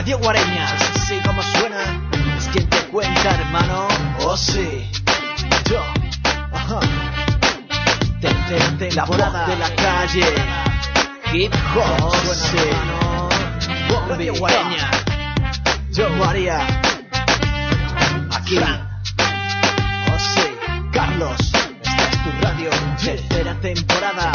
Radio Guareña, sí como suena, es quien te cuenta, hermano. Oh sí, yo, ajá. Tercera temporada de la calle, hip hop, suena, hermano. Radio Guareña, yo María, aquí, oh sí, Carlos, esta es tu radio, tercera temporada.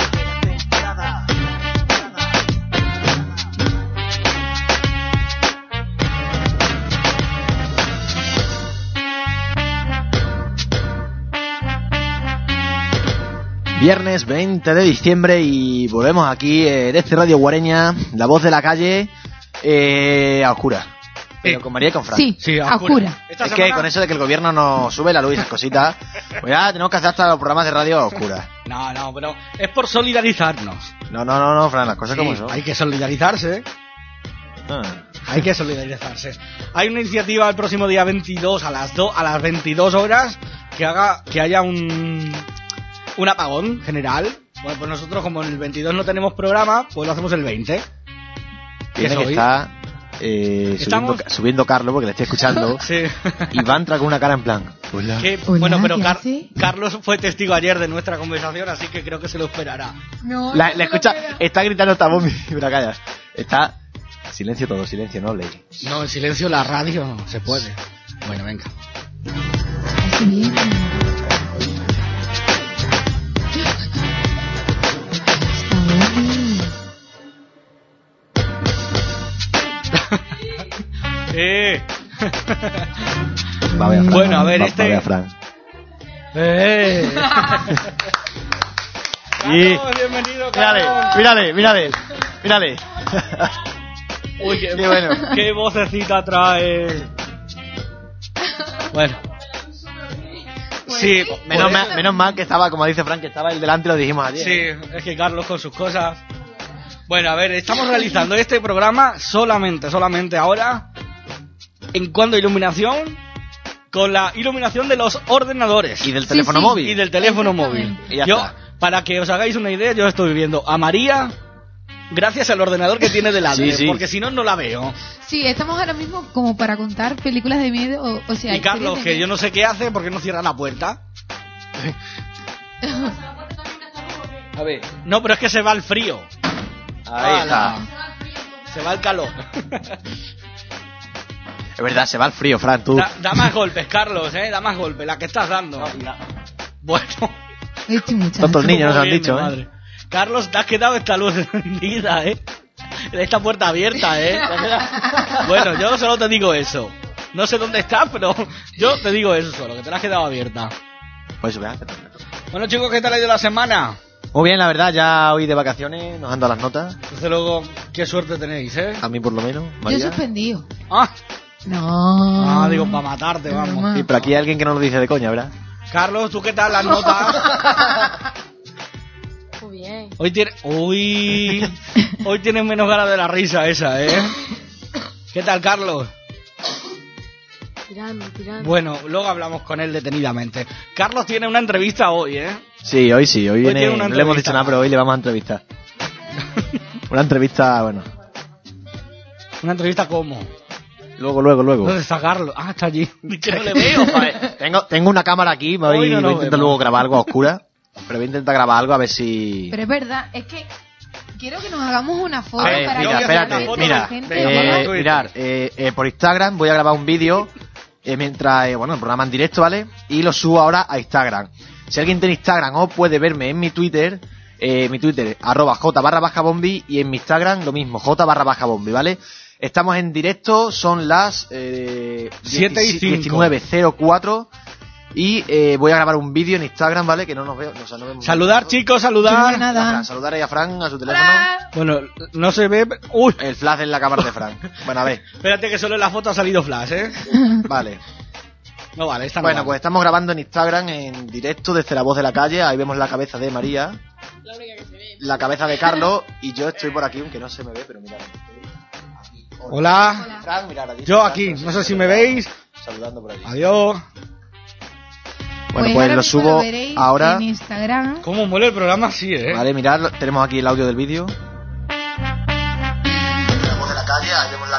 Viernes 20 de diciembre y volvemos aquí desde Radio Guareña, la voz de la calle, a oscura. Pero con María y con Fran. Sí, a oscura. Es que con eso de que el gobierno nos sube la luz y esas cositas, pues ya tenemos que hacer hasta los programas de radio a oscura. No, pero es por solidarizarnos. No, Fran, las cosas como son. Hay que solidarizarse. Hay que solidarizarse. Hay una iniciativa el próximo día 22 a las 22 horas que haya un apagón general. Bueno, pues nosotros como en el 22 no tenemos programa, pues lo hacemos el 20. Tiene que estar subiendo Carlos, porque le estoy escuchando. Sí. Y va a entrar con una cara en plan. Hola. Bueno, pero Carlos fue testigo ayer de nuestra conversación, así que creo que se lo esperará. No, la escucha, está gritando esta bomba y me la callas. Está... Silencio todo, silencio, no hablé. No, en silencio la radio se puede. Bueno, venga. Bueno, a ver, este... Fran. Bienvenido, Carlos. Mírale. Uy, qué bueno. Qué vocecita trae. Bueno. Sí, menos mal que estaba, como dice Fran, que estaba el delante, lo dijimos ayer. Sí, es que Carlos con sus cosas. Bueno, a ver, estamos realizando este programa solamente ahora en cuanto a iluminación, con la iluminación de los ordenadores. Y del teléfono móvil. Y del teléfono móvil. Y ya yo, está. para que os hagáis una idea, yo estoy viendo a María gracias al ordenador que tiene delante, sí. porque si no, no la veo. Sí, estamos ahora mismo como para contar películas de miedo, o sea... Y Carlos, que yo no sé qué hace porque no cierra la puerta. A ver. No, pero es que se va el frío. Ahí está. Se va el calor. Es verdad, se va el frío, Fran, tú. Da más golpes, Carlos, da más golpes, la que estás dando. Bueno. Tontos niños nos han dicho, madre. Carlos, te has quedado esta luz encendida, esta puerta abierta, Bueno, yo solo te digo eso. No sé dónde estás, pero yo te digo eso solo, que te la has quedado abierta. Pues vea. Bueno, chicos, ¿qué tal ha ido la semana? Muy bien, la verdad, ya hoy de vacaciones nos han dado las notas. Desde luego, qué suerte tenéis, A mí por lo menos, María. Yo suspendido. No. Digo, para matarte, vamos. Sí, pero aquí hay alguien que no lo dice de coña, ¿verdad? Carlos, ¿tú qué tal las notas? Muy bien. Hoy tienes menos ganas de la risa esa, ¿Qué tal, Carlos? Tirando. Bueno, luego hablamos con él detenidamente. Carlos tiene una entrevista hoy, Sí, hoy sí, hoy viene, no le hemos dicho nada, pero hoy le vamos a entrevistar. Una entrevista, bueno. ¿Una entrevista cómo? Luego. ¿Dónde está Carlos? Está allí. Que no le veo. Tengo una cámara aquí, voy a intentar luego grabar algo a oscura. Pero voy a intentar grabar algo a ver si... Pero es verdad, es que quiero que nos hagamos una foto para mirar, por Instagram voy a grabar un vídeo mientras, el programa en directo, ¿vale? Y lo subo ahora a Instagram. Si alguien tiene Instagram o puede verme en mi Twitter, @j_bombi, y en mi Instagram lo mismo, j_bombi, ¿vale? Estamos en directo, son las 19:04 y voy a grabar un vídeo en Instagram, ¿vale? Que no nos veo, no vemos. Saludar, chicos, saludar. Saludar ahí a Fran, a su teléfono. Bueno, no se ve. Uy, el flash en la cámara de Fran. Bueno, a ver. Espérate que solo en la foto ha salido flash, Vale. No vale, esta no. Bueno, vale. Pues estamos grabando en Instagram en directo desde la voz de la calle. Ahí vemos la cabeza de María, La única que se ve. la cabeza de Carlos y yo estoy por aquí, aunque no se me ve, pero mirad. Hola. Fran, mirad, Yo aquí, no sé si me veis. Saludando por allí. Adiós. Bueno, pues lo subo ahora. En Instagram. ¿Cómo muele el programa? Sí, Vale, mirad, tenemos aquí el audio del vídeo. La voz de la calle, ahí vemos la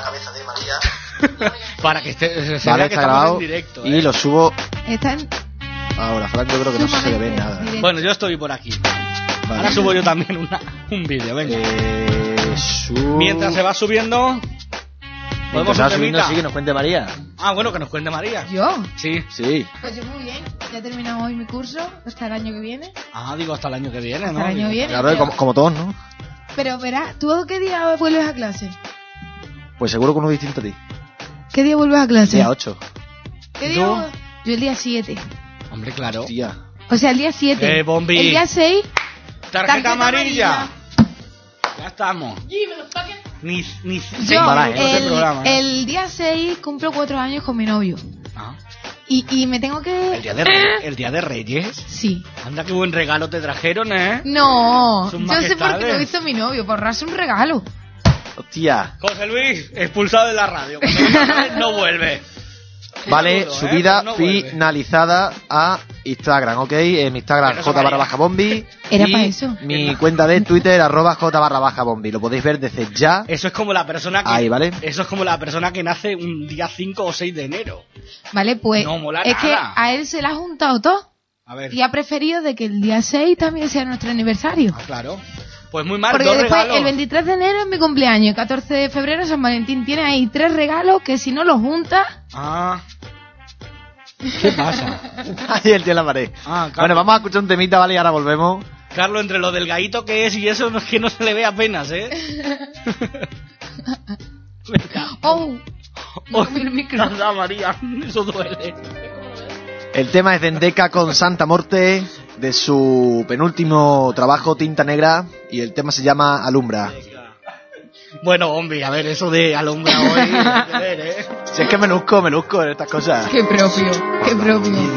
cabeza de María. Para que se Vale, vea que está estamos grabado. en directo. Y lo subo Está en ahora. Frank, yo creo que no se le ve nada. directo. Bueno, yo estoy por aquí. Vale. Ahora subo yo también un vídeo, venga. Mientras se va subiendo, Mientras un va subiendo, temita. sí, que nos cuente María. Ah, bueno, que nos cuente María. ¿Yo? Sí. Sí. Pues yo muy bien. Ya he terminado hoy mi curso hasta el año que viene. Ah, digo, hasta el año que viene, Hasta ¿no? el año Digo, que viene. Claro, pero, como todos, ¿no? pero verás, ¿tú qué día vuelves a clase? Pues seguro que uno distinto a ti. ¿Qué día vuelves a clase? Día 8. ¿Qué día? ¿Yo? Yo el día 7. Hombre, claro. Tía. O sea, el día 7. Bombi. El día 6. Tarjeta amarilla. Ya estamos. Ni Yo, mala gente. el día 6 cumplo 4 años con mi novio. Ah, Y me tengo que... el día de Reyes. Sí. Anda, qué buen regalo te trajeron, ¿eh? No, Sus yo sé por qué majestades. lo hizo mi novio, por ahorrarse un regalo. Hostia. José Luis, expulsado de la radio. Cuando venga, no vuelve. Vale, Duro, subida no vuelve. finalizada a Instagram, ¿ok? En mi Instagram, Pero eso j_bombi. Era y para eso. mi cuenta de Twitter, @j_bombi. Lo podéis ver desde ya. Eso es como la persona que... Ahí, ¿vale? Eso es como la persona que nace un día 5 o 6 de enero. Vale, pues No mola es que nada. a él se le ha juntado todo A ver. y ha preferido de que el día 6 también sea nuestro aniversario. Ah, claro. Pues muy mal, Porque dos después regalos. el 23 de enero es mi cumpleaños, el 14 de febrero San Valentín. Tiene ahí 3 regalos que si no los juntas... Ah. ¿Qué pasa? Ahí el tío en la pared. Ah, Carlos. Bueno, vamos a escuchar un temita, ¿vale? Y ahora volvemos. Carlos, entre lo delgadito que es y eso, no es que no se le ve apenas, ¿eh? Venga. ¡Oh! No, el micro. Anda, María, eso duele. El tema es de Endeca con Santa Morte, de su penúltimo trabajo, Tinta Negra, y el tema se llama Alumbra. Bueno, hombre, a ver, eso de alumbra hoy, hay que ver, ¿eh? Si es que menuzco en estas cosas. ¡Qué propio! ¡Qué propio!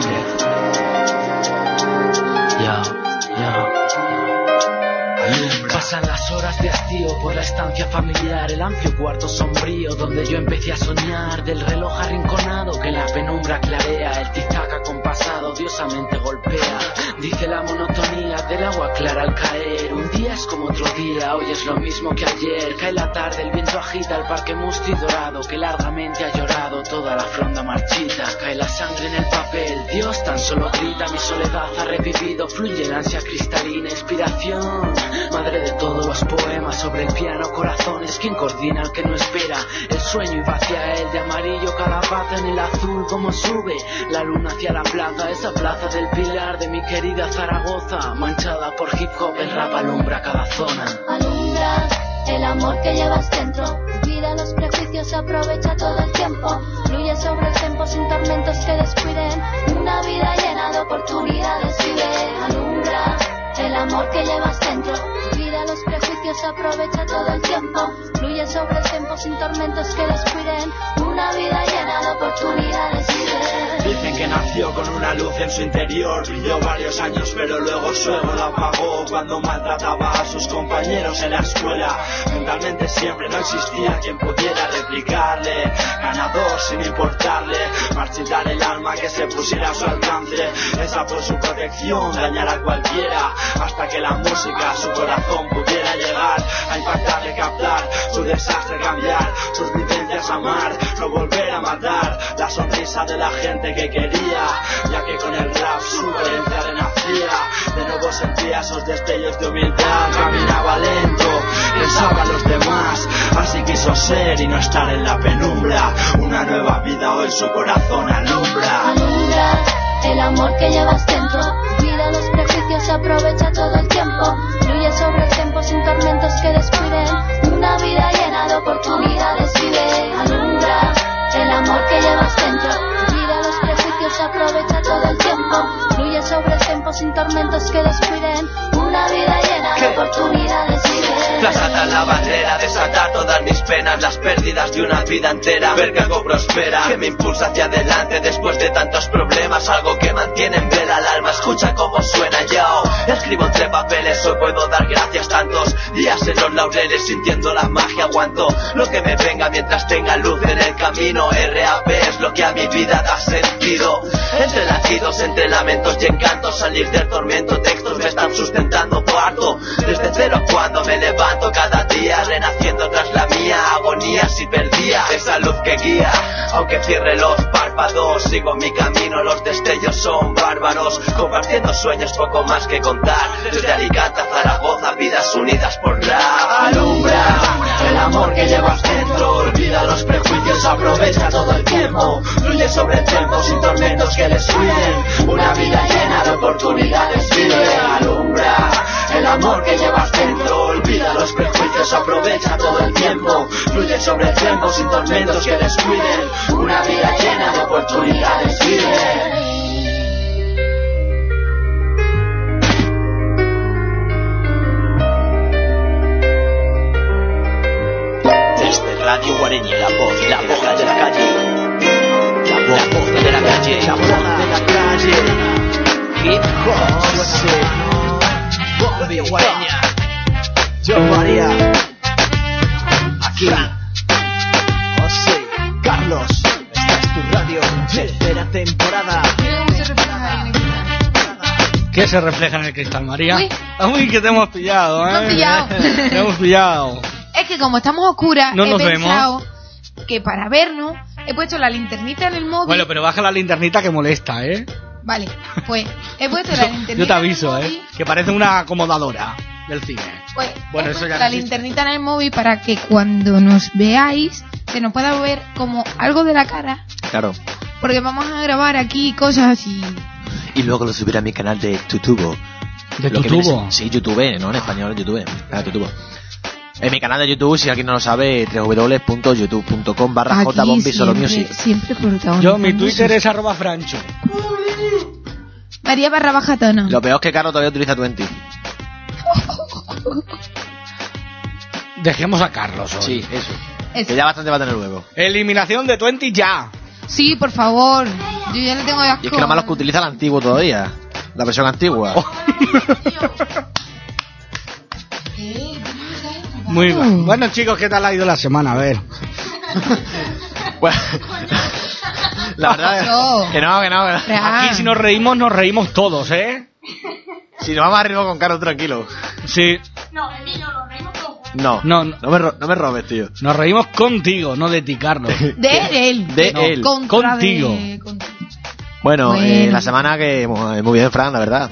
Pasan las horas de hastío por la estancia familiar, el amplio cuarto sombrío donde yo empecé a soñar, del reloj arrinconado que la penumbra clarea, el tizac acompasado odiosamente golpea, dice la monotonía del agua clara al caer, un día es como otro día, hoy es lo mismo que ayer, cae la tarde, el viento agita el parque musty dorado que largamente ha llorado toda la fronda marchita, cae la sangre en el papel, Dios tan solo grita, mi soledad ha revivido, fluye la ansia cristalina, inspiración, madre de todos los poemas sobre el piano, corazones, quien coordina al que no espera, el sueño iba hacia él, de amarillo calabaza en el azul, como sube la luna hacia la plaza, esa plaza del Pilar de mi querida Zaragoza, manchada por hip hop, el rap alumbra cada zona. Alumbra el amor que llevas dentro, olvida los prejuicios, aprovecha todo el tiempo, fluye sobre el tiempo sin tormentos que descuiden, una vida llena de oportunidades vive. Alumbra el amor que llevas dentro, olvida los prejuicios, aprovecha todo el tiempo, fluye sobre el tiempo sin tormentos que descuiden, una vida llena de oportunidades vive. Dicen que nació con una luz en su interior, brilló varios años pero luego su ego la apagó cuando maltrataba a sus compañeros en la escuela. Mentalmente siempre no existía quien pudiera replicarle, ganador sin importarle, marchitar el alma que se pusiera a su alcance, esa por su protección, dañar a cualquiera, hasta que la música a su corazón pudiera llegar, a impactarle, captar su desastre, cambiar sus vivencias, amar, no volver a matar la sonrisa de la gente que quería, ya que con el rap su coherencia renacía, de nuevo sentía esos destellos de humildad, caminaba lento, pensaba en los demás, así quiso ser y no estar en la penumbra, una nueva vida hoy su corazón alumbra. Alumbra el amor que llevas dentro, olvida los prejuicios, aprovecha todo el tiempo, fluye sobre el tiempo sin tormentos que descuiden, una vida llena de oportunidades vive. Alumbra el amor que llevas dentro, olvida los prejuicios, aprovecha todo el tiempo, fluye sobre el tiempo sin tormentos que descuiden, una vida llena de oportunidades vive. Traslada la barrera, desatar todas mis penas, las pérdidas de una vida entera, ver que algo prospera, que me impulsa hacia adelante después de tantos problemas, algo que mantiene en vela el alma, escucha cómo suena yo, escribo entre papeles, hoy puedo dar gracias, tantos días en los laureles, sintiendo la magia, aguanto lo que me venga mientras tenga luz en el camino, RAP es lo que a mi vida da sentido, entre latidos, entre lamentos y encantos, salir del tormento, textos me están sustentando, parto desde cero cuando me levanto cada día, renaciendo tras la mía, agonía si perdía esa luz que guía. Aunque cierre los párpados, sigo mi camino, los destellos son bárbaros, compartiendo sueños, poco más que contar. Desde Alicante a Zaragoza, vidas unidas por la alumbra. El amor que llevas dentro, olvida los prejuicios, aprovecha todo el tiempo. Fluye sobre el tiempo sin tormentos que descuiden. Una vida llena de oportunidades, vive, alumbra. El amor que llevas dentro, olvida los prejuicios, aprovecha todo el tiempo. Fluye sobre el tiempo sin tormentos que descuiden. Una vida llena de oportunidades, vive. Radio Guareña, la voz de la calle, la voz de la calle, la voz de la calle. Hip hop, Radio Guareña. Yo María, aquí. José, Carlos, esta es tu radio, tercera temporada. ¿Qué se refleja en el cristal, María? Uy. Uy, que te hemos pillado, Me han pillado. Te hemos pillado. Es que como estamos oscuras, No he nos pensado que para vernos he puesto la linternita en el móvil. Bueno, pero baja la linternita que molesta, ¿eh? Vale, pues he puesto la linternita Yo te aviso, en el móvil. que parece una acomodadora del cine. Pues Bueno, he eso puesto ya la no existe. linternita en el móvil para que cuando nos veáis se nos pueda ver como algo de la cara, Claro. porque vamos a grabar aquí cosas Y luego lo subiré a mi canal de Tutubo. ¿De Lo que Tutubo? viene- Sí, YouTube, no en español, YouTube. Tutubo. En mi canal de YouTube, si alguien no lo sabe, www.youtube.com/jbombisolumusic. siempre protagonizando. Yo, mi Twitter es @francho. María _Tono. Lo peor es que Carlos todavía utiliza 20. Dejemos a Carlos hoy. Sí, eso. Eso. Que ya bastante va a tener luego. Eliminación de 20 ya. Sí, por favor. Yo ya le tengo asco. Y es que lo malo es que utiliza el antiguo todavía. La versión antigua. Muy bien. Bueno, chicos, ¿qué tal ha ido la semana? A ver. Bueno, la verdad es que no. Aquí si nos reímos todos, ¿eh? Si nos vamos arriba con Carlos, tranquilo. Sí. No, No. no me robes, tío. Nos reímos contigo, no de ti, Carlos. De él. De No, él. Contigo. Bueno, Bueno. la semana que muy bien, Fran, la verdad.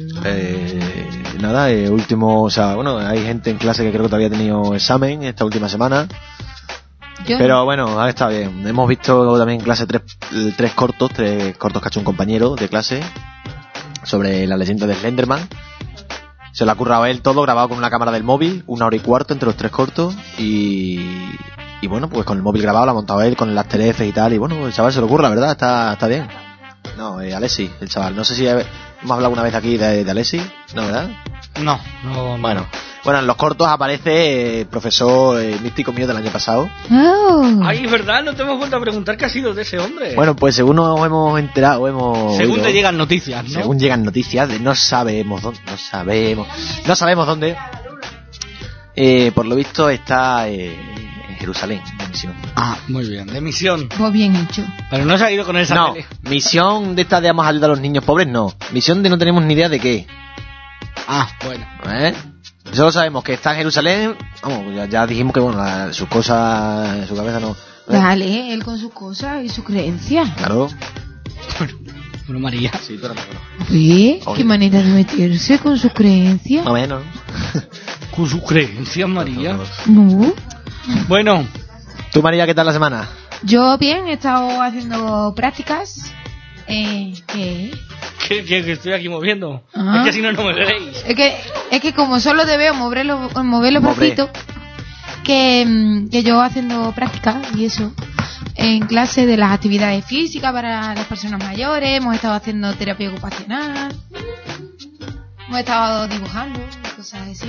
Nada, último, o sea, bueno, hay gente en clase que creo que todavía ha tenido examen esta última semana. Yo- Pero bueno, ha estado bien. Hemos visto también en clase tres cortos que ha hecho un compañero de clase sobre la leyenda de Slenderman. Se lo ha currado él todo, grabado con una cámara del móvil, 1 hora y cuarto entre los tres cortos. Y bueno, pues con el móvil grabado lo ha montado él con el After Effects y tal. Y bueno, el chaval se lo ocurre, la verdad, está bien. No, Alessi, el chaval. No sé si hemos hablado alguna vez aquí de Alessi, ¿no, verdad? No. Bueno, en los cortos aparece el profesor místico mío del año pasado. Oh. Ay, es verdad, no te hemos vuelto a preguntar qué ha sido de ese hombre. Bueno, pues según nos hemos enterado, según oído, te llegan noticias, ¿no? según llegan noticias, no sabemos dónde. Por lo visto está en Jerusalén, en misión. Ah, muy bien, de misión. Pues bien hecho. Pero no se ha ido con esa No, tele. misión de esta de vamos a ayudar a los niños pobres, no. Misión de no tenemos ni idea de qué. Ah, bueno. Solo sabemos que está en Jerusalén. Vamos, ya dijimos que bueno, sus cosas en su cabeza no. Dale, él con sus cosas y sus creencias. Claro. Bueno, María. Sí, tú eres mejor. ¿Ve? Oye. ¿Qué manera de meterse con sus creencias? No menos. Con sus creencias, María. No. Bueno, ¿Tú, María, qué tal la semana? Yo bien, he estado haciendo prácticas. ¿Qué? que estoy aquí moviendo. Ah. Es que si no, no me veréis. Es que como solo te veo mover los bracitos, que yo haciendo prácticas y eso, en clase de las actividades físicas para las personas mayores, hemos estado haciendo terapia ocupacional, hemos estado dibujando, cosas así.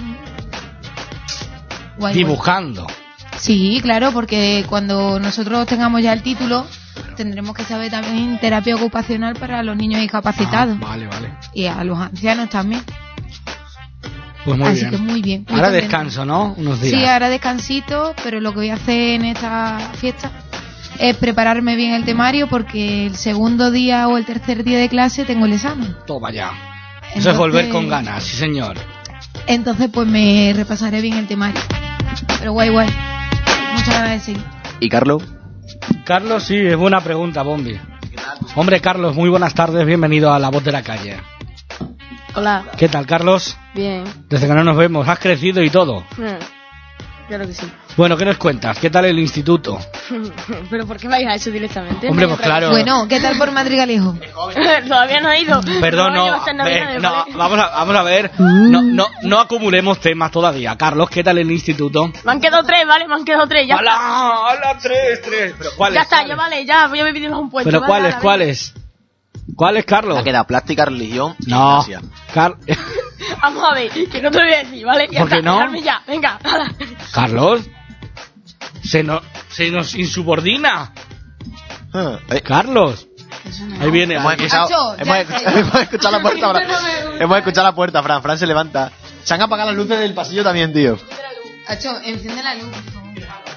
Guay, Dibujando. guay. Sí, claro, porque cuando nosotros tengamos ya el título, tendremos que saber también terapia ocupacional para los niños discapacitados. Vale. Y a los ancianos también. Pues muy Así bien. que muy bien. muy Ahora contenta. descanso, ¿no? Unos días. Sí, ahora descansito, pero lo que voy a hacer en esta fiesta es prepararme bien el temario porque el segundo día o el tercer día de clase tengo el examen. Toma ya. Eso Entonces- es volver con ganas, sí señor. Entonces pues me repasaré bien el temario. Pero guay. Mucho muchas ganas de seguir. ¿Y Carlos? Carlos, sí, es buena pregunta, Bombi. Hombre, Carlos, muy buenas tardes, bienvenido a La Voz de la Calle. Hola. ¿Qué tal, Carlos? Bien. Desde que no nos vemos, has crecido y todo. Claro que sí. Bueno, ¿qué nos cuentas? ¿Qué tal el instituto? ¿Pero por qué vais a eso directamente? Hombre, pues claro. Bueno, ¿qué tal por Madrigalejo? Todavía no he ido. Perdón, no, vamos a ver, no acumulemos temas todavía. Carlos, ¿qué tal el instituto? Me han quedado 3, ¿vale? Me han quedado 3, ya está. ¡Hala! 3! ¿Pero cuáles? Ya está, ya vale, ya voy a vivir un puesto. ¿Pero ¿vale? cuáles? ¿Cuáles, Carlos? Ha quedado plástica, religión y No. gimnasia. Vamos a ver, que no te lo voy a decir, ¿vale? Ya ¿Por qué está, no? dejarme ya, venga. Carlos, se nos insubordina. Carlos, ahí viene. Hemos escuchado la puerta, Fran. Hemos escuchado la puerta, Fran. Fran se levanta. Se han apagado las luces del pasillo también, tío. Hacho, enciende la luz, por favor.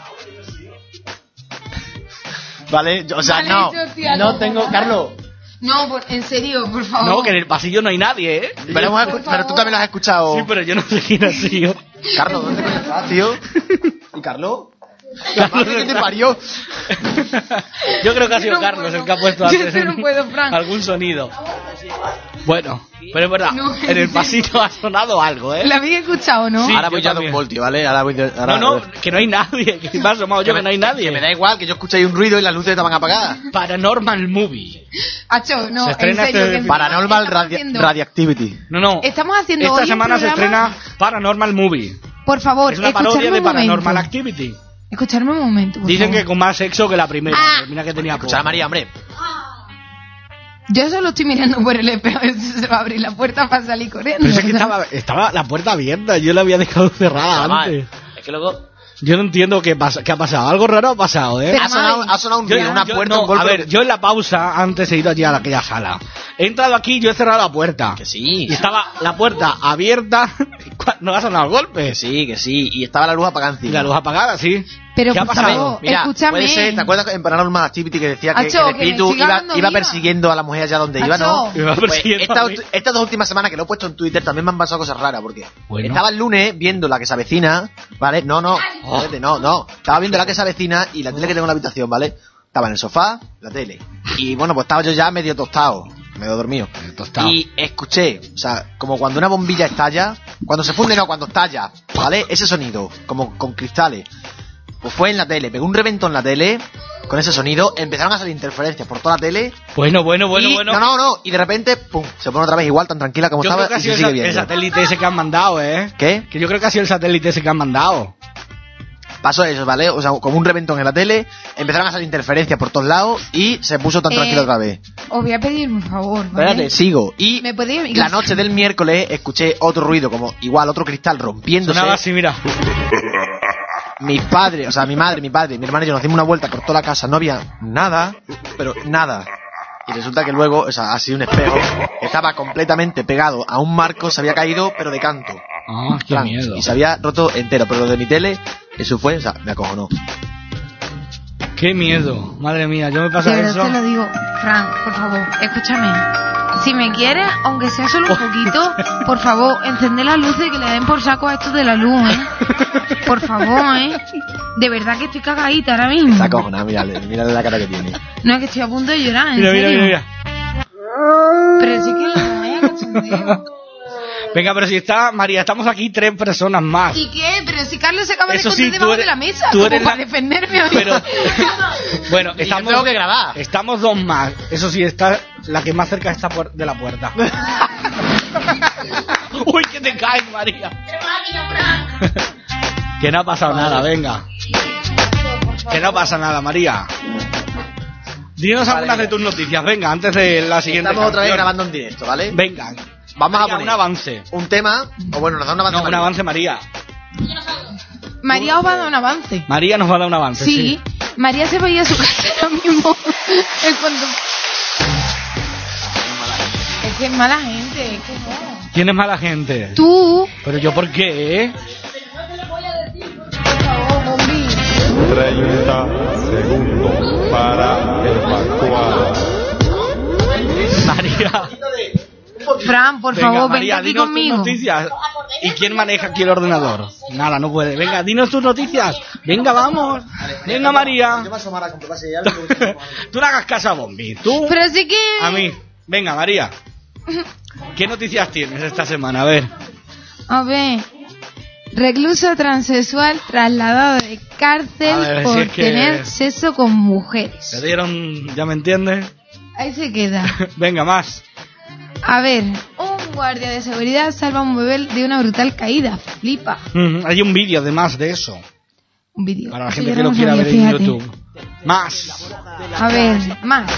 Vale, o sea, Vale, no. yo, tía, No no. tengo, Carlos. No, en serio, por favor. No, que en el pasillo no hay nadie, ¿eh? Pero tú también lo has escuchado. Sí, pero yo no sé quién ha sido. Carlos, ¿dónde coño estás, tío? ¿Y Carlos? La madre que te parió. Yo creo que ha sido No Carlos puedo. el que ha puesto Yo antes no puedo, Fran. algún sonido. Bueno, pero es verdad, No, en el pasillo ha sonado algo, ¿eh? ¿La habéis escuchado, no? Sí. Ahora yo voy yo a también. un voltio, ¿vale? Ahora voy No, que no hay nadie, que me ha asomado yo que no hay nadie. Que me da igual, que yo escuché ahí un ruido y las luces estaban apagadas. Paranormal Movie. Hacho, no, Se en estrena serio. este- que Paranormal estamos haciendo- Radioactivity. No. Estamos haciendo Esta hoy un semana se programa- estrena Paranormal Movie. Por favor, Es una parodia escuchadme de un momento. Paranormal Activity. Escuchadme un momento, por Dicen favor. que con más sexo que la primera. Ah. Mira que tenía Escucha a poco. María, hombre. Yo solo estoy mirando por el espejo a ver si se va a abrir la puerta para salir corriendo. Pero es que ¿verdad? estaba la puerta abierta, yo la había dejado cerrada antes. Es que luego Yo no entiendo qué ha pasado. Algo raro ha pasado, ¿eh? Pero ha sonado un ruido, una puerta, un golpe. A ver, yo en la pausa, antes he ido allí a aquella sala. He entrado aquí, yo he cerrado la puerta. Que sí. Y estaba la puerta abierta, no ha sonado el golpe. Que sí. Y estaba la luz apagada encima. Y la luz apagada, sí. Pero ¿Qué ha por pasado? favor, Mira, escúchame. puede ser, ¿te acuerdas en Paranormal Activity que decía que, Acho, que el que me espíritu siga dando iba vida. persiguiendo a la mujer allá donde iba, ¿no? Acho. Iba Pues persiguiendo a mí. estas dos últimas semanas que lo he puesto en Twitter también me han pasado cosas raras, porque Bueno. estaba el lunes viendo La que se avecina, ¿vale? No. Estaba viendo La que se avecina y la tele que tengo en la habitación, ¿vale? Estaba en el sofá, la tele. Y bueno, pues estaba yo ya medio tostado, medio dormido. Tostado. Y escuché, o sea, como cuando una bombilla estalla, cuando se funde, no, cuando estalla, ¿vale? Ese sonido, como con cristales. Pues fue en la tele, pegó un reventón en la tele, con ese sonido, empezaron a salir interferencias por toda la tele. Bueno. Y, No, y de repente, pum, se pone otra vez igual, tan tranquila como Yo estaba, creo que ha y sido se sigue el viendo. satélite ese que han mandado, ¿eh? ¿Qué? Que yo creo que ha sido el satélite ese que han mandado. Pasó eso, ¿vale? O sea, como un reventón en la tele, empezaron a salir interferencias por todos lados y se puso tan tranquilo otra vez. Os voy a pedir un favor, ¿vale? Espérate, sigo. Y ¿Me podéis- la noche del miércoles escuché otro ruido, como igual otro cristal rompiéndose. Sonaba así, mira. Mis padres, o sea, mi madre, mi hermana y yo nos dimos una vuelta por toda la casa, no había nada, pero nada. Y resulta que luego, o sea, ha sido un espejo, estaba completamente pegado a un marco, se había caído, pero de canto. Ah, qué Fran, miedo. Y se había roto entero, pero lo de mi tele, eso fue, o sea, me acojonó. Qué miedo. Madre mía, yo me pasa De verdad eso. te lo digo, Frank, por favor, escúchame. Si me quieres, aunque sea solo un poquito, por favor, encende las luces y que le den por saco a esto de la luz, ¿eh? Por favor, ¿eh? De verdad que estoy cagadita ahora mismo. Está acojonada, mírale la cara que tiene. No, es que estoy a punto de llorar, en Mira. serio. Pero sí que no vaya cachondeo. Venga, pero si está, María, estamos aquí 3 personas más. ¿Y qué? Pero si Carlos se acaba de Eso esconder sí, debajo tú eres- de la mesa, tú como eres para la- defenderme hoy. Pero, bueno, Y yo estamos, tengo que grabar. estamos 2 más. Eso sí, está la que más cerca está de la puerta. Uy, que te caes, María. Que no ha pasado nada, venga. Que no pasa nada, María. Dinos algunas de tus noticias, venga, antes de la siguiente Estamos otra vez canción. grabando en directo, ¿vale? Venga. Vamos a María, poner un avance. un tema, o bueno, nos da un avance. No, un María. avance, María. María os va a dar un avance. María nos va a dar un avance, Sí, María se va a ir a su casa ahora mismo. En cuanto... Es que es mala gente, es que no. ¿Quién es mala gente? Tú, Pero yo, ¿por qué? por favor, Bombi. 30 segundos para evacuar. María. Fran, por Venga, favor, María, vente aquí dinos tus conmigo. noticias. ¿Y quién maneja aquí el ordenador? Nada, no puede. Venga, dinos tus noticias. Venga, vamos. Venga, María. Yo me asomara a comprobar si hay algo que- Tú no hagas caso a Bombi. Tú Pero sí que... a mí. Venga, María. ¿Qué noticias tienes esta semana? A ver. A ver... Recluso transexual trasladado de cárcel A ver, por si es que- tener sexo con mujeres. Te dieron, ¿ya me entiendes? Ahí se queda. Venga, más. A ver, un guardia de seguridad salva a un bebé de una brutal caída. Flipa. Hay un vídeo además de eso. Un vídeo. Para la Eso gente yo que no lo quiera sabía, ver en fíjate. YouTube. Más. A ver, más.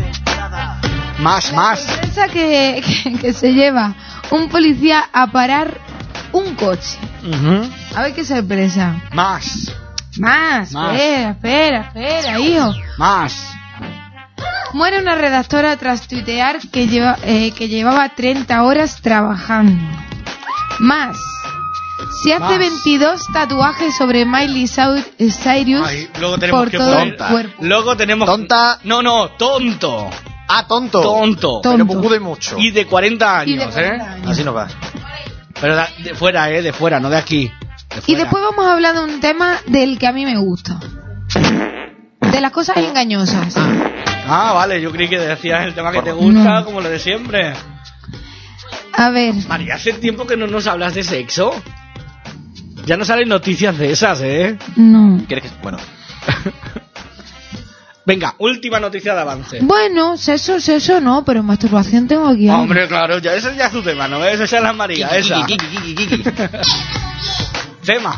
Más. Sorpresa que se lleva un policía a parar un coche. Ujú. A ver qué sorpresa. Más. Más. Espera, hijo. Más. Muere una redactora tras tuitear que llevaba 30 horas trabajando. Más. Se hace Más. 22 tatuajes sobre Miley Cyrus Ay, luego tenemos por que todo poner- el cuerpo. Luego tenemos... Tonta. No, tonto. Ah, tonto. Tonto. Tonto. Pero poco de mucho. Y de 40 años, Y de 40 años. Así no va. Pero de fuera, de fuera, no de aquí. De Y fuera. después vamos a hablar de un tema del que a mí me gusta. De las cosas engañosas. Ah, vale, yo creí que decías el tema que te No. gusta, como lo de siempre. A ver, María, hace tiempo que no nos hablas de sexo. Ya no salen noticias de esas, ¿eh? no. ¿Quieres que...? Bueno. Venga, última noticia de avance. Bueno, sexo no, pero masturbación tengo aquí. algo. Hombre, claro, ya ese ya es tu tema, ¿no? Esa es la María, esa. Tema.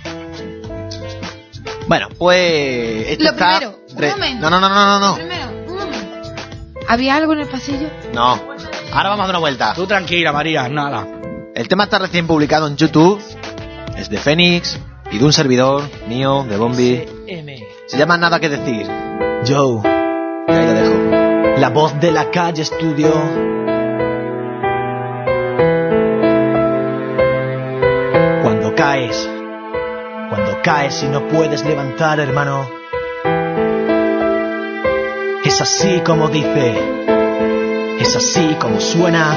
Bueno, pues... esto Lo está primero, un momento. No. Primero, un momento. ¿Había algo en el pasillo? No. Ahora vamos a dar una vuelta. Tú tranquila, María, nada. El tema está recién publicado en YouTube. Es de Fénix y de un servidor mío, de Bombi. Se llama Nada que decir. Joe, Y ahí lo dejo. la voz de la calle estudio. Cuando caes y no puedes levantar, hermano. Es así como dice, es así como suena.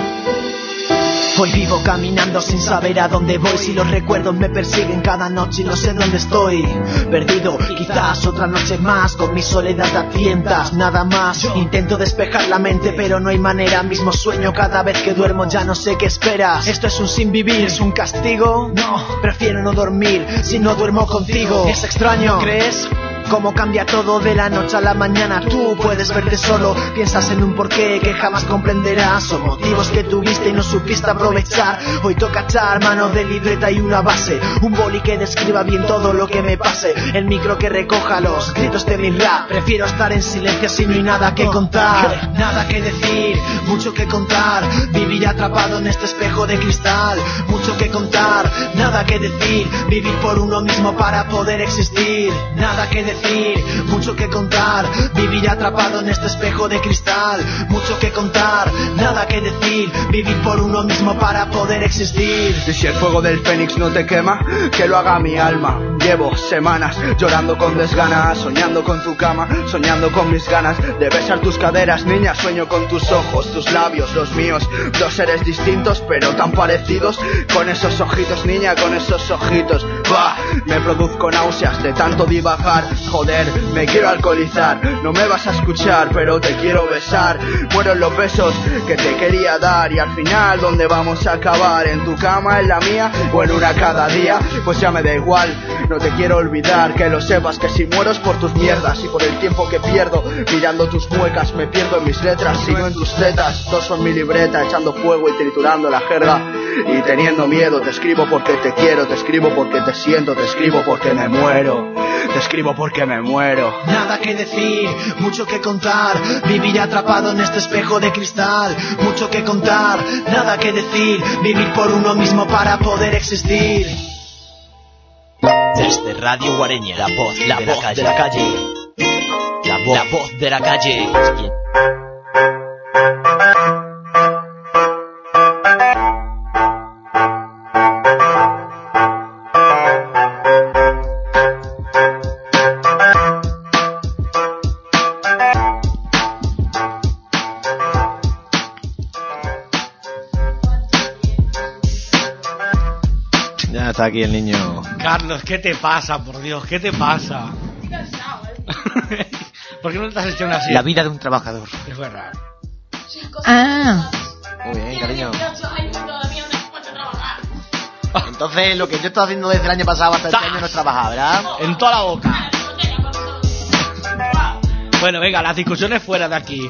Hoy vivo caminando sin saber a dónde voy. Si los recuerdos me persiguen cada noche y no sé dónde estoy. Perdido, quizás otra noche más, con mi soledad a tientas, nada más. Intento despejar la mente pero no hay manera. Mismo sueño cada vez que duermo, ya no sé qué esperas. Esto es un sin vivir, es un castigo. No, prefiero no dormir si no duermo contigo. Es extraño, ¿crees? Cómo cambia todo de la noche a la mañana. Tú puedes verte solo, piensas en un porqué que jamás comprenderás. Son motivos que tuviste y no supiste aprovechar. Hoy toca echar mano de libreta y una base, un boli que describa bien todo lo que me pase, el micro que recoja los gritos de mi rap. Prefiero estar en silencio si no hay nada que contar, nada que decir, mucho que contar. Vivir atrapado en este espejo de cristal, mucho que contar, nada que decir. Vivir por uno mismo para poder existir, nada que decir, mucho que contar. Vivir atrapado en este espejo de cristal, mucho que contar, nada que decir. Vivir por uno mismo para poder existir. Y si el fuego del fénix no te quema, que lo haga mi alma. Llevo semanas llorando con desganas, soñando con tu cama, soñando con mis ganas de besar tus caderas, niña. Sueño con tus ojos, tus labios, los míos, dos seres distintos pero tan parecidos. Con esos ojitos, niña, con esos ojitos. Bah, me produzco náuseas de tanto divagar. Joder, me quiero alcoholizar. No me vas a escuchar, pero te quiero besar. Muero en los besos que te quería dar. Y al final, ¿dónde vamos a acabar? ¿En tu cama, en la mía o en una cada día? Pues ya me da igual, no te quiero olvidar. Que lo sepas que si muero es por tus mierdas y por el tiempo que pierdo mirando tus muecas. Me pierdo en mis letras, sigo en tus tetas. Dos son mi libreta, echando fuego y triturando la jerga. Y teniendo miedo, te escribo porque te quiero. Te escribo porque te siento, te escribo porque me muero. Te escribo porque me muero. Nada que decir, mucho que contar. Vivir atrapado en este espejo de cristal, mucho que contar, nada que decir. Vivir por uno mismo para poder existir. Desde Radio Guareña, la voz de la calle. La voz de la calle. está aquí el niño. Carlos, ¿qué te pasa, por Dios? ¿Qué te pasa? ¿Por qué no estás echando así? La vida de un trabajador. Es verdad. Ah, Muy bien, cariño. Entonces, lo que yo estoy haciendo desde el año pasado hasta este año no es trabajar, ¿verdad? En toda la boca. Bueno, venga, las discusiones fuera de aquí.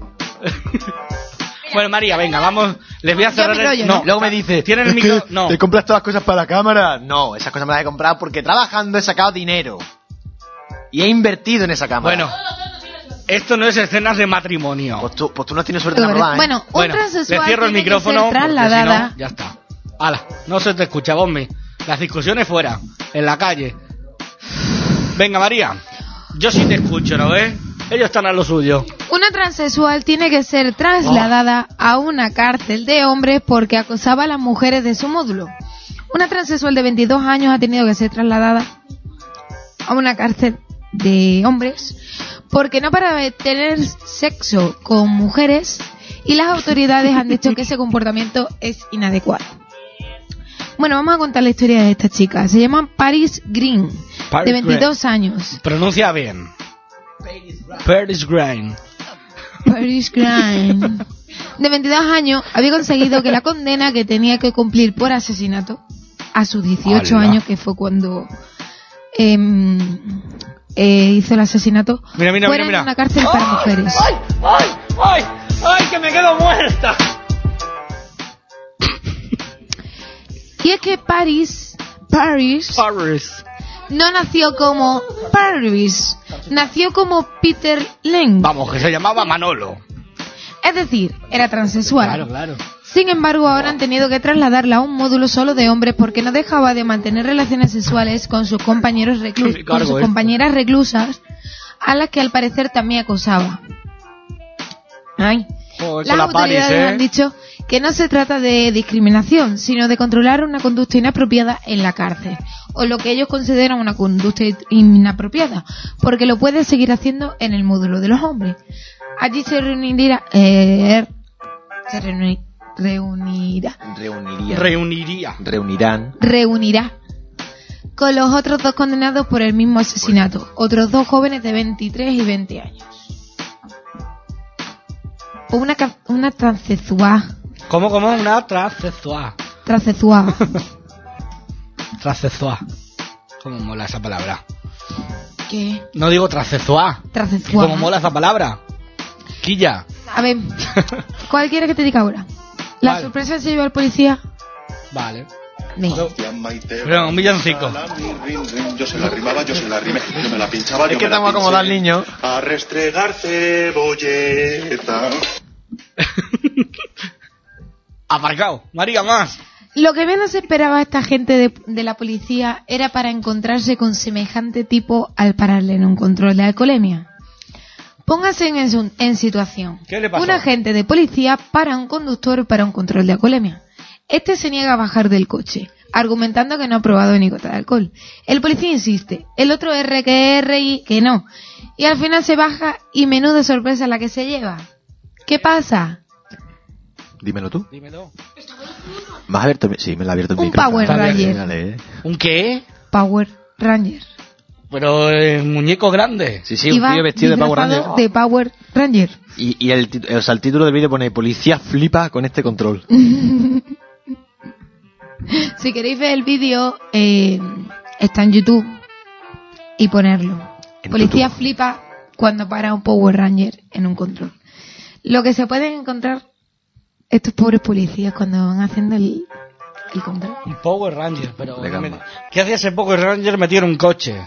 Bueno, María, venga, vamos. Les voy a cerrar Yo me rollo, ¿no? Luego me dice, ¿Tiene el micro? No. ¿te compras todas las cosas para la cámara? No, esas cosas me las he comprado porque trabajando he sacado dinero. Y he invertido en esa cámara. Bueno, esto no es escenas de matrimonio. Pues tú no tienes suerte, ¿verdad? bueno, un Bueno, transexual le cierro el tiene que micrófono ser porque si trasladada. no, ya está. Hala, no se te escucha, Bombi. Las discusiones fuera, en la calle. Venga, María. Yo sí te escucho, ¿no ves? Ellos están a lo suyo. Una transexual tiene que ser trasladada a una cárcel de hombres porque acosaba a las mujeres de su módulo. Una transexual de 22 años ha tenido que ser trasladada a una cárcel de hombres porque no para de tener sexo con mujeres y las autoridades han dicho que ese comportamiento es inadecuado. Bueno, vamos a contar la historia de esta chica. Se llama Paris Green, de 22 años. Pronuncia bien. Paris Green. Paris Green, de 22 años, había conseguido que la condena que tenía que cumplir por asesinato a sus 18 ¡Hala! años, que fue cuando hizo el asesinato, fuera en una cárcel para mujeres. ¡Ay, que me quedo muerta! Y es que Paris no nació como Paris, nació como Peter Lane. Vamos, que se llamaba Manolo. Es decir, era transexual. Claro, claro. Sin embargo, ahora han tenido que trasladarla a un módulo solo de hombres porque no dejaba de mantener relaciones sexuales con sus compañeros compañeras reclusas, a las que al parecer también acosaba. Ay. Joder, Las con la autoridades Paris, han dicho que no se trata de discriminación, sino de controlar una conducta inapropiada en la cárcel, o lo que ellos consideran una conducta inapropiada, porque lo puede seguir haciendo en el módulo de los hombres. Allí se reunirá con los otros dos condenados por el mismo asesinato, otros dos jóvenes de 23 y 20 años. Una transexual. ¿Cómo? Una transexual. Transexual. Transexual. ¿Cómo mola esa palabra? ¿Qué? No digo transexual. Transexual. ¿Cómo mola esa palabra? Quilla. A ver, ¿cuál quieres que te diga ahora? ¿La Vale. sorpresa se lleva al policía? Vale. Venga. Pero un villancico. Yo se la rimaba, yo se la rimé, yo me la pinchaba, Es yo que me la estamos acomodados al pinché. niño. A restregar cebolleta. Aparcado. María, más. Lo que menos esperaba esta gente de la policía era para encontrarse con semejante tipo al pararle en un control de alcoholemia. Póngase en situación. ¿Qué le pasó? Un agente de policía para un conductor para un control de alcoholemia. Este se niega a bajar del coche, argumentando que no ha probado ni gota de alcohol. El policía insiste, el otro R que no. Y al final se baja y menuda sorpresa la que se lleva. ¿Qué pasa? Dímelo tú. Dímelo. ¿Me has abierto? Sí, me la ha abierto el Un micrófono. Power Ranger. Dale. ¿Un qué? Power Ranger. Pero muñeco grande. Sí, sí, un Iba tío vestido de Power disfrazado Ranger. de Power Ranger. Y el título del vídeo pone: policía flipa con este control. Si queréis ver el vídeo, está en YouTube y ponerlo. En Policía YouTube. flipa cuando para un Power Ranger en un control. Lo que se pueden encontrar estos pobres policías cuando van haciendo el control. Un Power Ranger, pero... De gamba. ¿Qué hacía ese Power Ranger metido en un coche?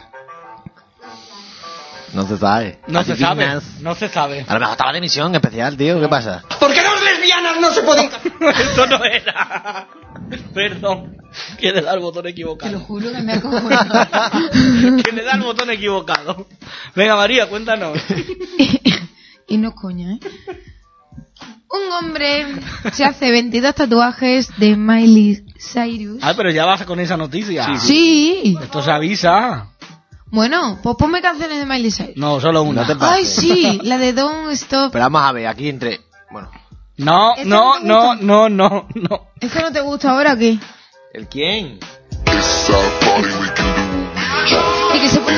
No se sabe. No se sabe. Adivinas. No se sabe. A lo mejor estaba de misión especial, tío. ¿Qué pasa? ¿Por qué dos lesbianas no se pueden... Eso no era. Perdón. Que le da el botón equivocado. juro que me ha cojonado. Que le da el botón equivocado. Venga, María, cuéntanos. Y no coña, ¿eh? Un hombre se hace 22 tatuajes de Miley Cyrus. Ah, pero ya vas con esa noticia. Sí. Esto se avisa. Bueno, pues ponme canciones de Miley Cyrus. No, solo una. No te pases. Ay, sí, la de Don't Stop. Pero vamos a ver, aquí entre... Bueno, No. ¿Eso no te No. ¿Eso no te gusta ahora o qué? ¿el quién? Y que se pone...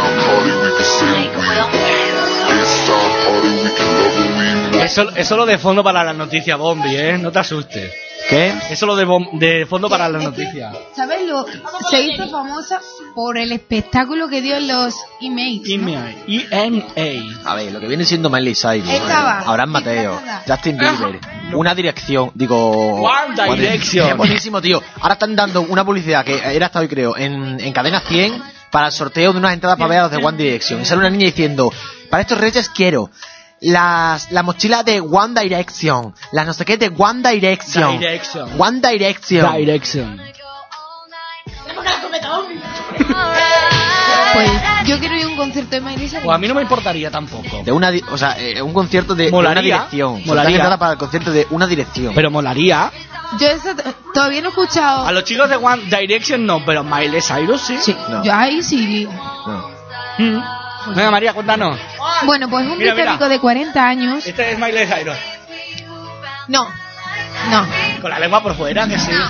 Eso lo de fondo para las noticias, Bombi, no te asustes. ¿Qué? Eso lo de fondo para las noticias. ¿Sabes? Se hizo famosa por el espectáculo que dio en los emails. EMA. A ver, lo que viene siendo Miley Cyrus, Abraham Mateo, Justin Bieber, una dirección, digo... One Direction. Qué buenísimo, tío. Ahora están dando una publicidad que era hasta hoy, creo, en Cadena 100 para el sorteo de unas entradas para ver a los de One Direction. Y sale una niña diciendo, para estos reyes quiero la mochila de One Direction, las no sé qué de One Direction. One Direction. Pues yo quiero ir a un concierto de Miley Cyrus. Pues a mí no me importaría tampoco. De un concierto de una dirección. Molaría. Entrada para el concierto de una dirección. Pero molaría. Yo eso todavía no he escuchado. A los chicos de One Direction no, pero Miley Cyrus sí. Sí, No. yo ahí sí. No. Venga, María, cuéntanos. Bueno, pues un Mira, británico de 40 años. Este es Miley Cyrus. No. Con la lengua por fuera, que sí.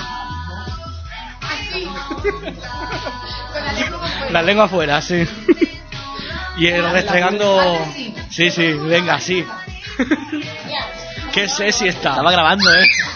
La lengua fuera, sí. Y restregando. Sí, venga, sí. Qué sexy está. Estaba grabando,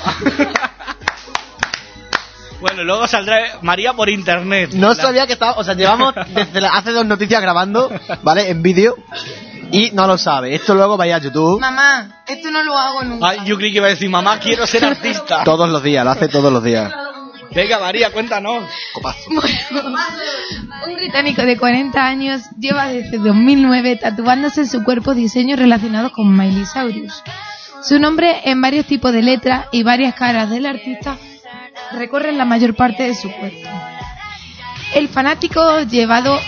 Bueno, luego saldrá María por internet. No sabía que estaba... O sea, llevamos desde hace 2 noticias grabando, ¿vale? En vídeo. Y no lo sabe. Esto luego vaya a YouTube. Mamá, esto no lo hago nunca. Ay, yo creí que iba a decir, mamá, quiero ser artista. Todos los días, lo hace todos los días. Venga, María, cuéntanos. Copazo. Bueno, un británico de 40 años lleva desde 2009 tatuándose en su cuerpo diseños relacionados con Miley Cyrus. Su nombre en varios tipos de letras y varias caras del artista recorren la mayor parte de su cuerpo. El fanatismo llevado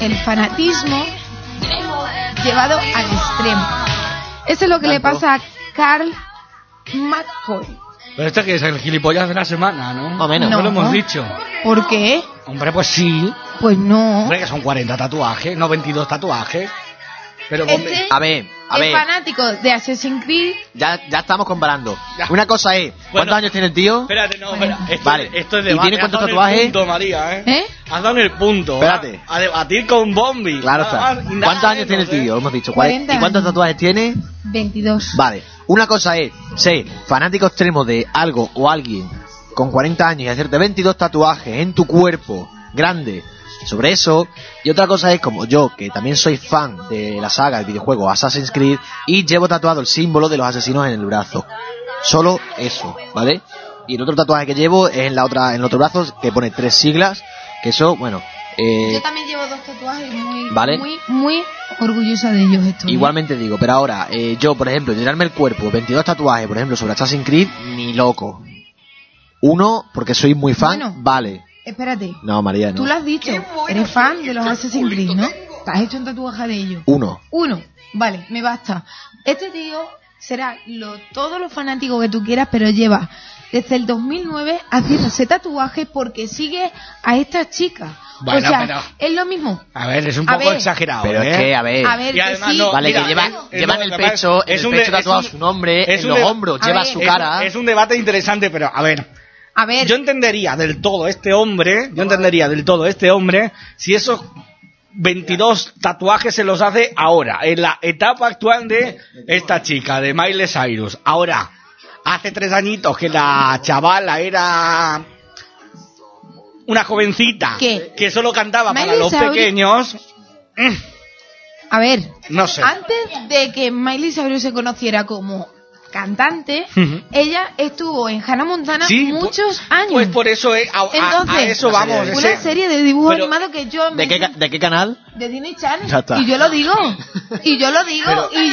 al extremo. Eso es lo que le pasa a Carl McCoy. Pero este que es el gilipollas de la semana, ¿no? Más o menos. No lo hemos dicho. ¿Por qué? Hombre, pues sí. Pues no. Hombre, que son 40 tatuajes, no 22 tatuajes. Pero A ver. Fanático de Assassin's Creed. Ya estamos comparando. Ya. Una cosa es, ¿cuántos años tiene el tío? Espérate, no, espera. Vale. Esto es ¿Y debate. tiene cuántos Has dado tatuajes? En el punto, María, Has dado en el punto. Espérate. A debatir con Bombi. Claro Nada está. más y nada ¿Cuántos años tiene menos, el tío? Hemos dicho. 40 ¿Y cuántos años. tatuajes tiene? 22. Vale. Una cosa es ser fanático extremo de algo o alguien con 40 años y hacerte 22 tatuajes en tu cuerpo grande sobre eso. Y otra cosa es como yo, que también soy fan de la saga, el videojuego Assassin's Creed, y llevo tatuado el símbolo de los asesinos en el brazo. Solo eso, ¿vale? Y el otro tatuaje que llevo es en el otro brazo, que pone 3 siglas, que eso, bueno... Yo también llevo 2 tatuajes muy, ¿vale? muy orgullosa de ellos estoy. Igualmente digo, pero ahora, yo, por ejemplo, llenarme el cuerpo, 22 tatuajes, por ejemplo, sobre Assassin's Creed, ni loco. Uno, porque soy muy fan, Bueno. vale. Espérate. No, María, no. Tú lo has dicho. Eres fan de los Assassin's Creed, ¿no? ¿Te has hecho un tatuaje de ellos? Uno. Vale, me basta. Este tío será todos los fanáticos que tú quieras, pero lleva desde el 2009 haciéndose tatuajes porque sigue a esta chica. Bueno, o sea, pero... es lo mismo. A ver, es un A poco ver. exagerado, Pero es que, a ver... A ver, Y que además sí. no- Vale, mira, que lleva en el pecho, tatuado su nombre, es en un los de- hombros a lleva ver, su es cara. Es un debate interesante, pero a ver... A ver, Yo entendería del todo este hombre si esos 22 tatuajes se los hace ahora, en la etapa actual de esta chica, de Miley Cyrus. Ahora, hace 3 añitos que la chavala era una jovencita ¿Qué? que solo cantaba para Miley los Cyrus- pequeños. a ver. No sé. Antes de que Miley Cyrus se conociera como cantante, Ujú. ella estuvo en Hannah Montana Sí, muchos años. Pues por eso a Entonces, eso vamos. una ese- serie de dibujos pero- animados que yo ¿De qué canal? de Disney Channel. Ya está. Y yo lo digo. Y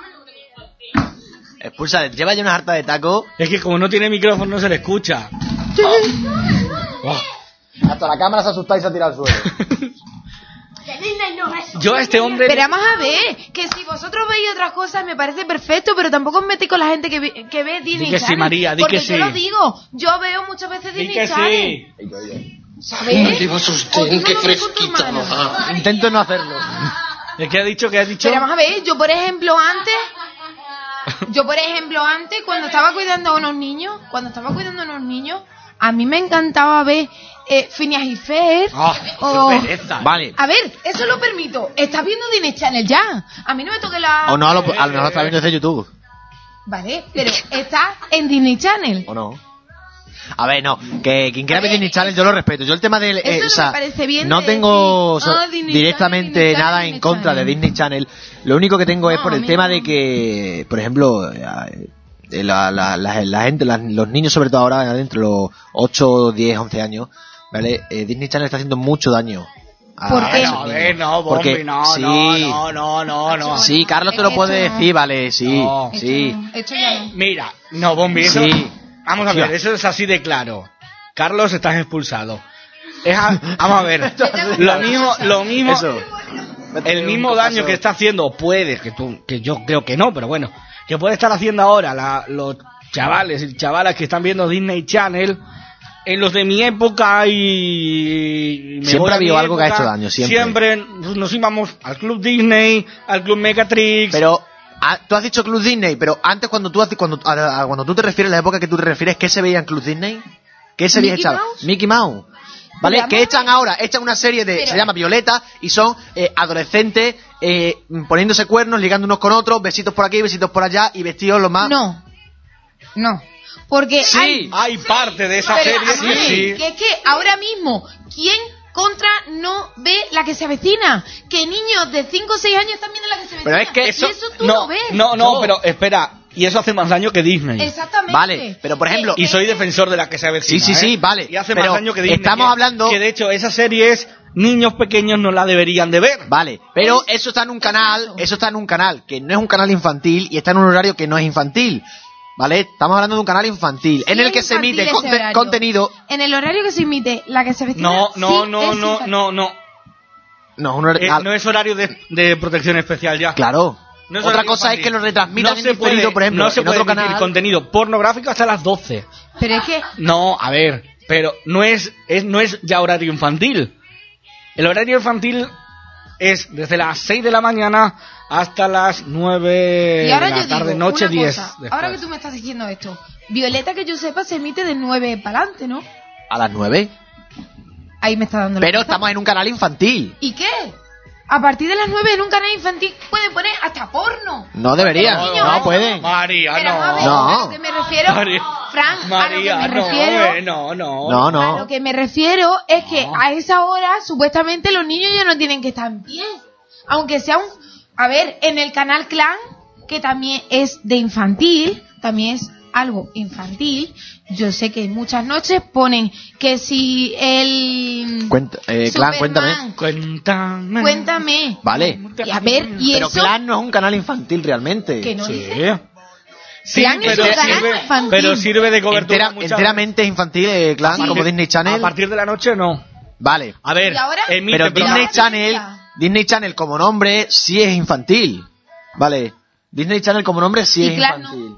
Expulsa, lleva ya una harta de taco. Es que como no tiene micrófono no se le escucha. Oh. Hasta la cámara se asusta y se ha tirado al suelo. Yo a este hombre... Pero vamos a ver, que si vosotros veis otras cosas me parece perfecto, pero tampoco os metéis con la gente que ve Disney que sí, Channel. María, di porque que yo sí. lo digo, yo veo muchas veces Di Disney que Channel. sí. ¿Sabes? Lleva O usted, tú qué no ves con tu fresquita. hermano. Ajá. Intento no hacerlo. ¿De qué ha dicho? ¿Qué ha dicho? Pero vamos a ver, yo por ejemplo antes cuando estaba cuidando a unos niños, a mí me encantaba ver Phineas y Ferb. Vale. A ver, eso lo permito. Estás viendo Disney Channel ya. A mí no me toque la... O no, a lo mejor está viendo desde YouTube. Vale, pero está en Disney Channel. ¿O no? A ver, no, que quien quiera ver Disney Channel yo lo respeto. Yo el tema del... Eso no me parece bien no de tengo decir, directamente Disney Channel, nada Disney en contra Channel. de Disney Channel. Lo único que tengo es por el tema de que, por ejemplo, la gente, los niños sobre todo ahora, entre los 8, 10, 11 años, ¿vale? Disney Channel está haciendo mucho daño. ¿Por qué? No, no, Bombi, Porque no, sí. no. Sí, Carlos te lo puede Esto no. decir, vale, sí, No. sí. Esto ya no. Mira, no, Bombi, eso... Sí. Vamos a ver, eso es así de claro. Carlos, estás expulsado. Vamos a ver, lo mismo, Eso. el mismo daño que está haciendo puede, que yo creo que no, pero bueno, que puede estar haciendo ahora los chavales y chavalas que están viendo Disney Channel, en los de mi época y... Siempre ha habido algo que ha hecho daño, siempre. Nos íbamos al Club Disney, al Club Megatrix... Pero... tú has dicho Club Disney, pero antes cuando tú te refieres a la época que tú te refieres, ¿qué se veía en Club Disney? ¿Qué series Mickey echaban? Mouse. Mickey Mouse. ¿Vale? Pero ¿Qué echan ahora? Echan una serie se llama Violeta, y son adolescentes poniéndose cuernos, ligando unos con otros, besitos por aquí, besitos por allá, y vestidos lo más... No. Porque Sí. Hay parte de esa pero, serie a ver, que sí. que es que ahora mismo, ¿quién contra no ve La que se avecina? Que niños de 5 o 6 años están viendo La que se avecina. Pero es que y eso tú no, lo ves. no, pero espera, y eso hace más daño que Disney. Exactamente. Vale, pero por ejemplo... Y soy defensor de La que se avecina. Sí, vale. Y hace pero más daño que Disney. estamos hablando... Que de hecho esa serie es niños pequeños no la deberían de ver. Vale, pero eso está en un canal, que no es un canal infantil y está en un horario que no es infantil. ¿Vale? Estamos hablando de un canal infantil en el que se infantil emite ese horario. contenido. En el horario que se emite La que se avecina. No. No, un horario... No es horario de protección especial ya. Claro. No es Otra horario cosa infantil. es que lo retransmitan No en se diferido, puede, por ejemplo, no se en puede otro emitir canal. contenido pornográfico hasta las 12. Pero es que... No, a ver, pero no es ya horario infantil. El horario infantil es desde las 6 de la mañana hasta las 9 Y ahora de yo la tarde, digo, noche una 10. cosa, después. ahora que tú me estás diciendo esto, Violeta, que yo sepa, se emite de 9 para adelante, ¿no? A las 9. Ahí me está dando la Pero razón. estamos en un canal infantil. ¿Y qué? A partir de las 9 en un canal infantil pueden poner hasta porno. No deberían, Porque los niños no hacen- pueden. María, Pero a ver, No. a lo que me refiero, María. Fran, María, a lo que me refiero, No, a no. lo que me refiero es que a esa hora supuestamente los niños ya no tienen que estar en pie. Aunque sea a ver, en el canal Clan, que también es de infantil, también es algo infantil, yo sé que muchas noches ponen que si el Clan, cuéntame. Cuéntame. Vale. Y a ver, y Pero eso Clan no es un canal infantil realmente. que no Sí. dice. Sí, Clan es pero un canal sirve, infantil. pero sirve de cobertura muchas enteramente infantil, Clan, Sí. como Disney A Channel. partir de la noche no. Vale. A ver, ¿Y ahora? emite Pero programas- Disney Channel como nombre sí es infantil. Vale. Disney Channel como nombre sí Y es Clan infantil.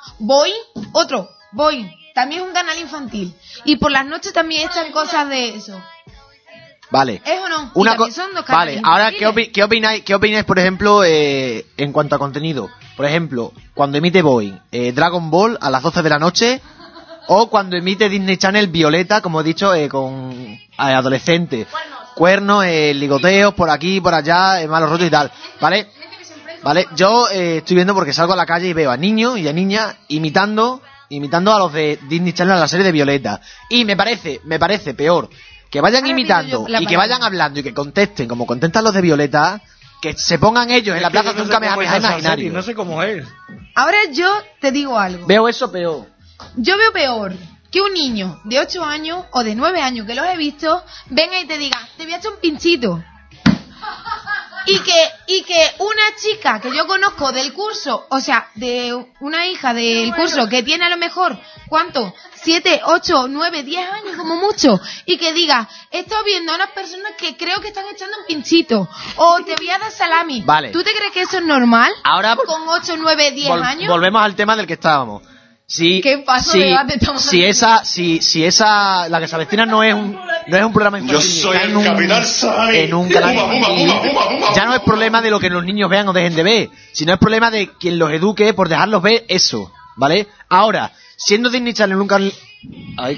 Boing, también es un canal infantil. Y por las noches también están cosas de eso. Vale. ¿Es o no? Una Y también son dos Vale, canales ahora infantiles. ¿qué opináis, por ejemplo, en cuanto a contenido? Por ejemplo, cuando emite Boeing Dragon Ball a las 12 de la noche, o cuando emite Disney Channel Violeta, como he dicho, con adolescentes, cuernos, ligoteos por aquí, por allá, malos rollos y tal, ¿vale? Vale, yo estoy viendo porque salgo a la calle y veo a niños y a niñas imitando a los de Disney Channel a la serie de Violeta, y me parece peor que vayan Ahora imitando pido yo la y que palabra. vayan hablando y que contesten como contestan los de Violeta, que se pongan ellos en la plaza de un Kamehameha imaginario. No sé cómo es. Ahora yo te digo algo. Veo eso peor. Yo veo peor que un niño de 8 años o de 9 años que los he visto venga y te diga, te voy a echar un pinchito. Y que una chica que yo conozco del curso, o sea, de una hija del curso que tiene a lo mejor, ¿cuánto? 7, 8, 9, 10 años como mucho, y que diga, he estado viendo a unas personas que creo que están echando un pinchito, o te voy a dar salami. Vale. ¿Tú te crees que eso es normal? Ahora Con 8, 9, 10 años. volvemos al tema del que estábamos. ¿Qué paso de debate estamos si esa la que se avecina no es un programa infantil, Yo soy está el Capitán Sai. en un canal Uma, uma, infantil, uma, uma, uma. ya no es problema de lo que los niños vean o dejen de ver, sino es problema de quien los eduque por dejarlos ver eso, ¿vale? Ahora, siendo Disney Channel Ahí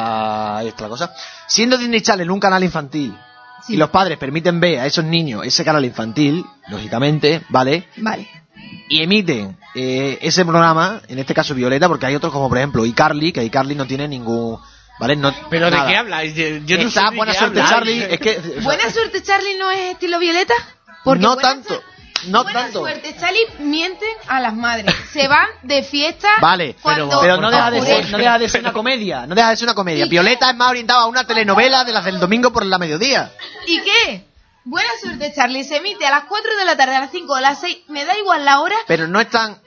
está la cosa. Siendo Disney Channel un canal infantil y los padres permiten ver a esos niños ese canal infantil, lógicamente, ¿vale? Vale. Y emiten ese programa, en este caso Violeta, porque hay otros como por ejemplo iCarly, que iCarly no tiene ningún... ¿Vale? No, ¿Pero nada. de qué hablas? Yo no sé de Buena qué Suerte hablas. Charlie, es que... o sea, Buena Suerte Charlie no es estilo Violeta. Porque no Buena tanto, Suerte- no Buena tanto. Suerte Charlie mienten a las madres. Se van de fiesta. Vale, cuando pero no deja de ocurre. ser, no deja de ser una comedia, no deja de ser una comedia. Violeta es más orientada a una telenovela de las del domingo por la mediodía. ¿Y qué? Buena Suerte Charlie se emite a las 4 de la tarde, a las 5 o a las 6. Me da igual la hora. Pero no es tan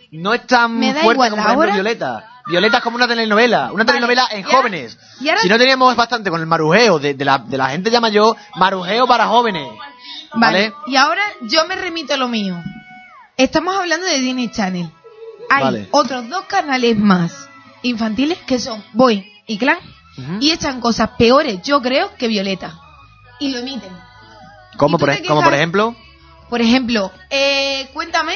Me da fuerte igual como la por ejemplo hora. Violeta. Violeta es como una telenovela en y ahora- jóvenes. y ahora- Si no teníamos bastante con el marujeo de la gente ya mayor, marujeo para jóvenes. Vale. ¿Vale? Y ahora yo me remito a lo mío. Estamos hablando de Disney Channel. Hay Vale. otros 2 canales más infantiles que son Boing y Clan y echan cosas peores, yo creo, que Violeta. Y lo emiten. Como ¿Y tú por, te como por quejas? ejemplo, Por ejemplo, cuéntame.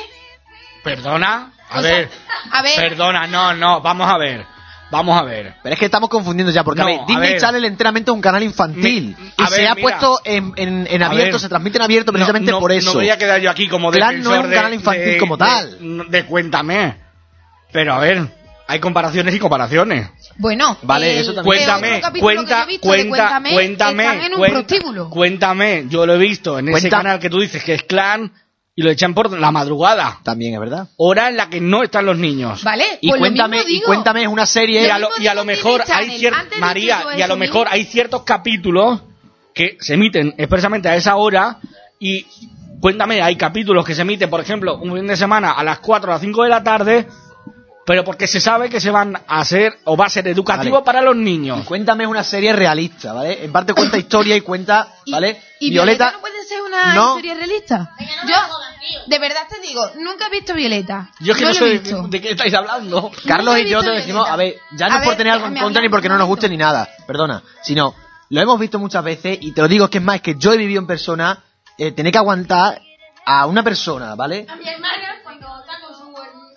¿Perdona? A O sea, ver. a ver. Perdona, no, vamos a ver. Vamos a ver. pero es que estamos confundiendo ya, porque No, a ver, a Disney ver. Channel enteramente es un canal infantil. A Y se ver, ha mira. puesto en A abierto, ver. se transmite en abierto precisamente No, por eso. No voy a quedar yo aquí como Clan defensor no es un canal infantil como tal. De Cuéntame. Pero a ver, hay comparaciones y comparaciones. Bueno, Vale, eso también. Cuéntame, otro capítulo que yo he visto de Cuéntame, están en un prostíbulo. Cuéntame, yo lo he visto en ese Cuenta- canal que tú dices que es Clan y lo echan por la madrugada. También es verdad. Hora en la que no están los niños. Vale, Y pues cuéntame, lo mismo digo. es una serie. Y a lo mismo mejor Disney hay Channel, ciertos, antes de María, que yo y a lo eso mejor mismo. hay ciertos capítulos que se emiten expresamente a esa hora y cuéntame, hay capítulos que se emiten, por ejemplo, un fin de semana a las 4 o las 5 de la tarde, pero porque se sabe que se van a hacer o va a ser educativo Vale. para los niños. Cuéntame es una serie realista, ¿vale? En parte cuenta historia y cuenta, ¿vale? ¿Y Violeta no puede ser una No. historia realista? Yo, de verdad te digo, nunca he visto Violeta. Yo es que no lo he sé visto. de qué estáis hablando. Carlos Nunca he y yo visto te decimos, Violeta. a ver, ya no A es por ver, tener algo en déjame contra hablar ni porque no un nos momento. guste ni nada, perdona, sino lo hemos visto muchas veces y te lo digo, es que es más, es que yo he vivido en persona tener que aguantar a una persona, ¿vale? A mi hermana, cuando está con su...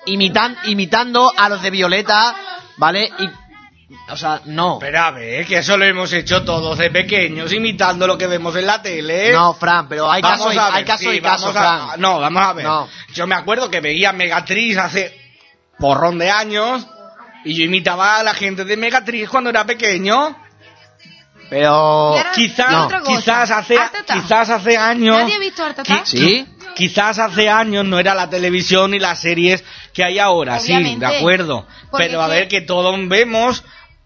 Imitando a los de Violeta, ¿vale? Y, o sea, no. Pero a ver, que eso lo hemos hecho todos de pequeños, imitando lo que vemos en la tele. No, Fran, pero hay Vamos casos, a ver, hay casos sí, y casos, vamos a- Fran. No, vamos a ver. No. Yo me acuerdo que veía Megatriz hace porrón de años y yo imitaba a la gente de Megatriz cuando era pequeño. Pero... Y ahora, Quizás, y otra cosa, quizás hace años. ¿Nadie ha visto Art Attack? ¿Sí? Quizás hace años no era la televisión y las series que hay ahora, sí, Obviamente. de acuerdo. Porque Pero a es ver, que todos vemos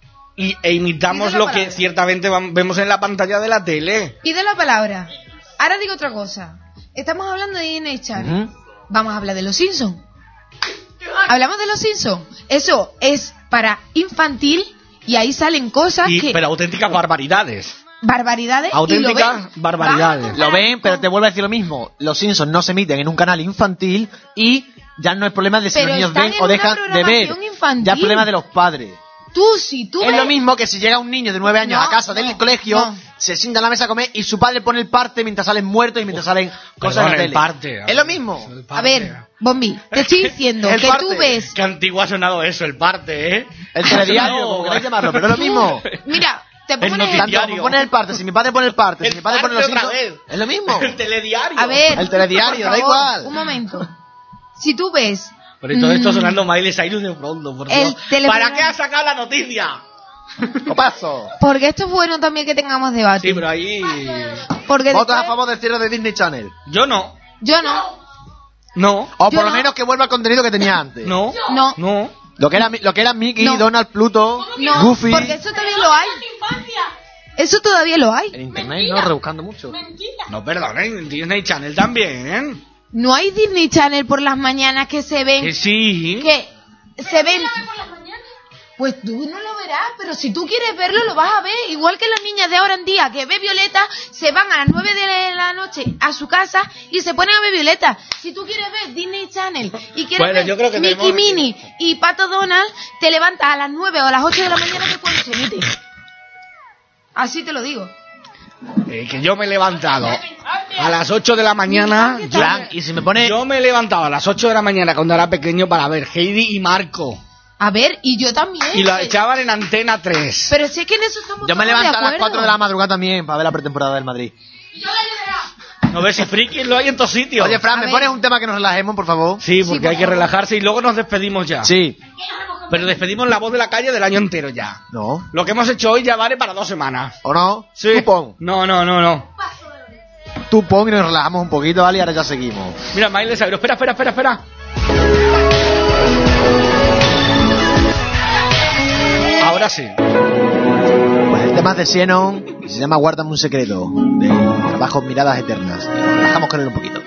e imitamos Dice la lo que palabra. ciertamente vemos en la pantalla de la tele. Pido la palabra. Ahora digo otra cosa. Estamos hablando de Disney Channel. Ujú. Vamos a hablar de los Simpsons. Hablamos de los Simpsons. Eso es para infantil y ahí salen cosas que... Pero auténticas barbaridades. barbaridades. Auténticas y lo ven. barbaridades. Vamos a Lo comparar ven, pero con- te vuelvo a decir lo mismo. Los Simpsons no se emiten en un canal infantil y ya no es problema de si Pero los niños están ven en o una dejan de ver. programación infantil. Ya es problema de los padres. Si tú Es ves... lo mismo que si llega un niño de 9 años No, a casa del no, colegio, no. se sienta en la mesa a comer y su padre pone el parte mientras salen muertos y mientras salen cosas en la Perdón, el tele. parte. Es lo mismo. A ver, Bombi, te estoy diciendo El que parte. tú ves... Qué antiguo ha sonado eso, el parte, ¿eh? El telediario, No. como queráis llamarlo, pero es lo mismo. Mira, te pongo El un ejemplo. Tanto como poner el parte, si mi padre pone el parte, si El mi padre pone los parte otra Simpsons, vez. es lo mismo. El telediario. A ver, El telediario, por da favor, igual. Un momento. Si tú ves... Por todo esto mm, sonando Miley Cyrus de pronto, por El Dios. teléfono- ¿Para qué ha sacado la noticia? Copazo. Porque esto es bueno también que tengamos debate. Sí, pero ahí... Porque ¿Votas a después- favor del cierre de Disney Channel? Yo no. Yo no. No. O Yo por lo no. menos que vuelva al contenido que tenía antes. No. No. No. Lo que era Mickey, No. Donald, Pluto, No, Goofy. porque eso todavía lo hay. Eso todavía lo hay. En internet, ¿no? Rebuscando mucho. No, perdón, en Disney Channel también, ¿eh? No hay Disney Channel por las mañanas que se ven... Que sí. Que se ven... Pues tú no lo verás, pero si tú quieres verlo, lo vas a ver. Igual que las niñas de ahora en día que ve Violeta, se van a las 9 de la noche a su casa y se ponen a ver Violeta. Si tú quieres ver Disney Channel y quieres Bueno, ver yo creo que Mickey tenemos- Minnie y Pato Donald, te levantas a las 9 o a las 8 de la mañana que es cuando se emite. Así te lo digo. Que yo me he levantado a las 8 de la mañana. Mi Fran, y si me pone... Yo me he levantado a las 8 de la mañana cuando era pequeño para ver Heidi y Marco. A ver, y yo también. Y lo echaban en Antena 3. Pero si es que en eso estamos Yo me todos de levanto a las acuerdo. 4 de la madrugada también para ver la pretemporada del Madrid. No ves si friki lo hay en todos sitios. Oye, Fran, ¿me pones un tema que nos relajemos, por favor? Sí, porque hay que relajarse y luego nos despedimos ya. Sí. Pero despedimos La Voz de la Calle del año entero ya. No. Lo que hemos hecho hoy ya vale para 2 semanas. ¿O no? Sí. Tú pon. No. Tú pon y nos relajamos un poquito, ¿vale? Y ahora ya seguimos. Mira, Miley Cyrus, espera. Ahora sí. Pues el tema es de Xenon y se llama Guárdame un secreto, del trabajo Miradas Eternas. Nos relajamos con él un poquito.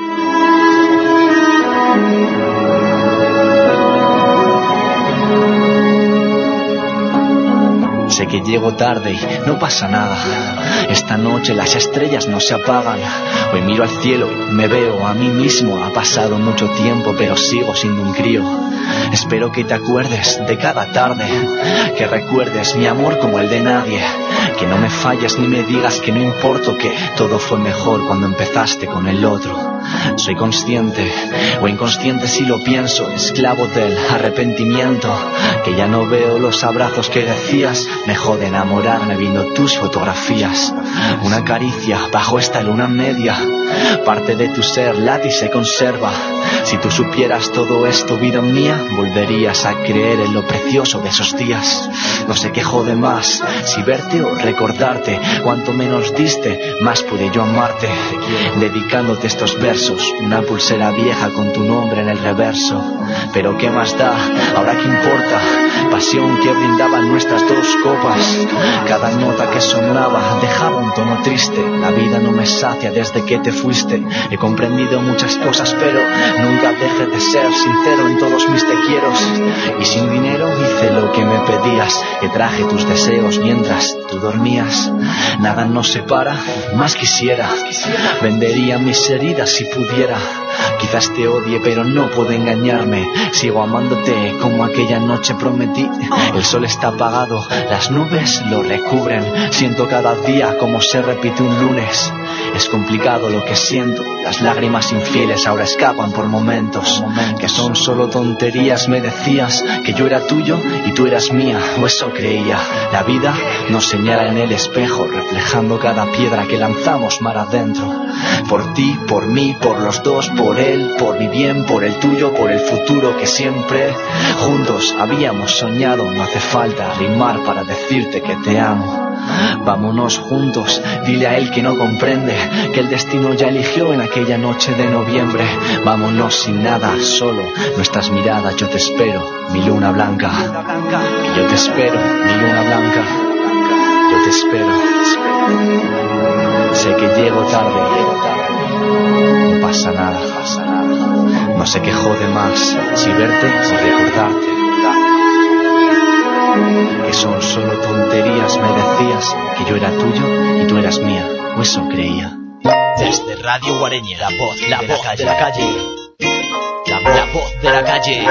Sé que llego tarde y no pasa nada. Esta noche las estrellas no se apagan. Hoy miro al cielo y me veo a mí mismo. Ha pasado mucho tiempo pero sigo siendo un crío. Espero que te acuerdes de cada tarde, que recuerdes mi amor como el de nadie, que no me falles ni me digas que no importo, que todo fue mejor cuando empezaste con el otro. Soy consciente o inconsciente si lo pienso, esclavo del arrepentimiento, que ya no veo los abrazos que decías. Me jode enamorarme viendo tus fotografías. Una caricia bajo esta luna media, parte de tu ser late y se conserva. Si tú supieras todo esto, vida mía, volverías a creer en lo precioso de esos días. No sé qué jode más, si verte o recordarte. Cuanto menos diste, más pude yo amarte. Dedicándote estos versos, una pulsera vieja con tu nombre en el reverso. Pero qué más da, ahora qué importa. Pasión que brindaban nuestras 2 copas. Cada nota que sonaba dejaba un tono triste. La vida no me sacia desde que te fuiste. He comprendido muchas cosas, pero nunca dejé de ser sincero en todos mis te quieros. Y sin dinero hice lo que me pedías. Te traje tus deseos mientras tú dormías. Nada nos separa, más quisiera. Vendería mis heridas si pudiera. Quizás te odie pero no puedo engañarme. Sigo amándote como aquella noche prometí. El sol está apagado, las nubes lo recubren. Siento cada día como se repite un lunes. Es complicado lo que siento. Las lágrimas infieles ahora escapan por momentos. Que son solo tonterías. Me decías que yo era tuyo y tú eras mía, o eso creía. La vida nos señala en el espejo, reflejando cada piedra que lanzamos mar adentro. Por ti, por mí, por los dos, por él, por mi bien, por el tuyo, por el futuro que siempre juntos habíamos soñado. No hace falta rimar para decirte que te amo. Vámonos juntos, dile a él que no comprende, que el destino ya eligió en aquella noche de noviembre. Vámonos sin nada, solo nuestras miradas. Yo te espero, mi luna blanca. Yo te espero, mi luna blanca. Yo te espero. Sé que llego tarde, no pasa nada. No sé qué jode más, si verte o recordarte. Que son solo tonterías. Me decías que yo era tuyo y tú eras mía, o eso creía. Desde Radio Guareña, la voz de la calle. La voz de la calle.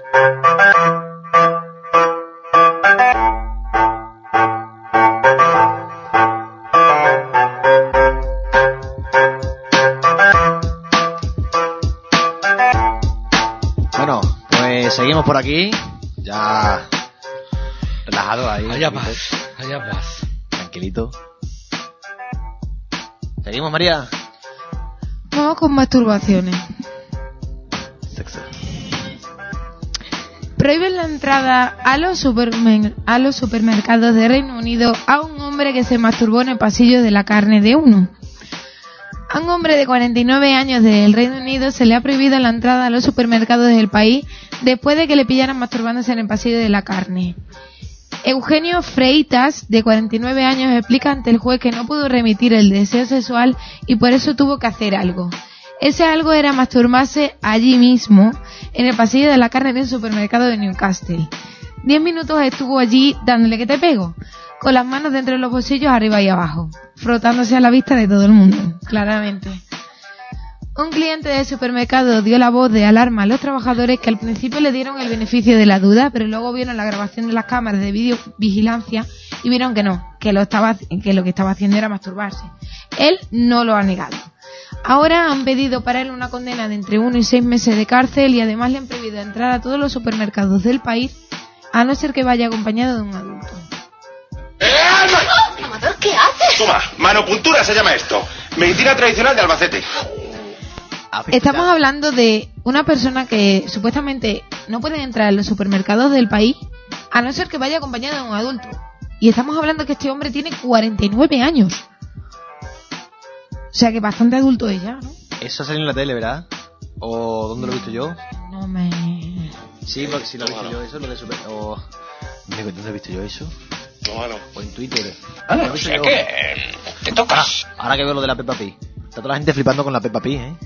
Bueno, pues seguimos por aquí. Ya relajado ahí. Allá vas. Tranquilito. ¿Seguimos, María? Vamos con masturbaciones. Sexo. Prohíben la entrada a los supermercados de Reino Unido a un hombre que se masturbó en el pasillo de la carne de uno. A un hombre de 49 años del Reino Unido se le ha prohibido la entrada a los supermercados del país después de que le pillaran masturbándose en el pasillo de la carne. Eugenio Freitas, de 49 años, explica ante el juez que no pudo remitir el deseo sexual y por eso tuvo que hacer algo. Ese algo era masturbarse allí mismo, en el pasillo de la carne de un supermercado de Newcastle. 10 minutos estuvo allí dándole que te pego, con las manos dentro de los bolsillos arriba y abajo, frotándose a la vista de todo el mundo, claramente. Un cliente del supermercado dio la voz de alarma a los trabajadores, que al principio le dieron el beneficio de la duda, pero luego vieron la grabación de las cámaras de videovigilancia y vieron que no, que lo que estaba haciendo era masturbarse. Él no lo ha negado. Ahora han pedido para él una condena de entre 1 y 6 meses de cárcel y además le han prohibido entrar a todos los supermercados del país a no ser que vaya acompañado de un adulto. Amador, ¿qué haces? Toma, manopuntura se llama esto. Medicina tradicional de Albacete. Estamos hablando de una persona que supuestamente no puede entrar en los supermercados del país a no ser que vaya acompañado de un adulto. Y estamos hablando que este hombre tiene 49 años. O sea que bastante adulto es ya, ¿no? Eso salió en la tele, ¿verdad? ¿O dónde lo he visto yo? No me... Sí, porque si lo he visto yo eso, lo de super... O... ¿Dónde he visto yo eso? No. O en Twitter. O sea que... te tocas. Ahora que veo lo de la Peppa Pig. Está toda la gente flipando con la Peppa Pig, ¿eh?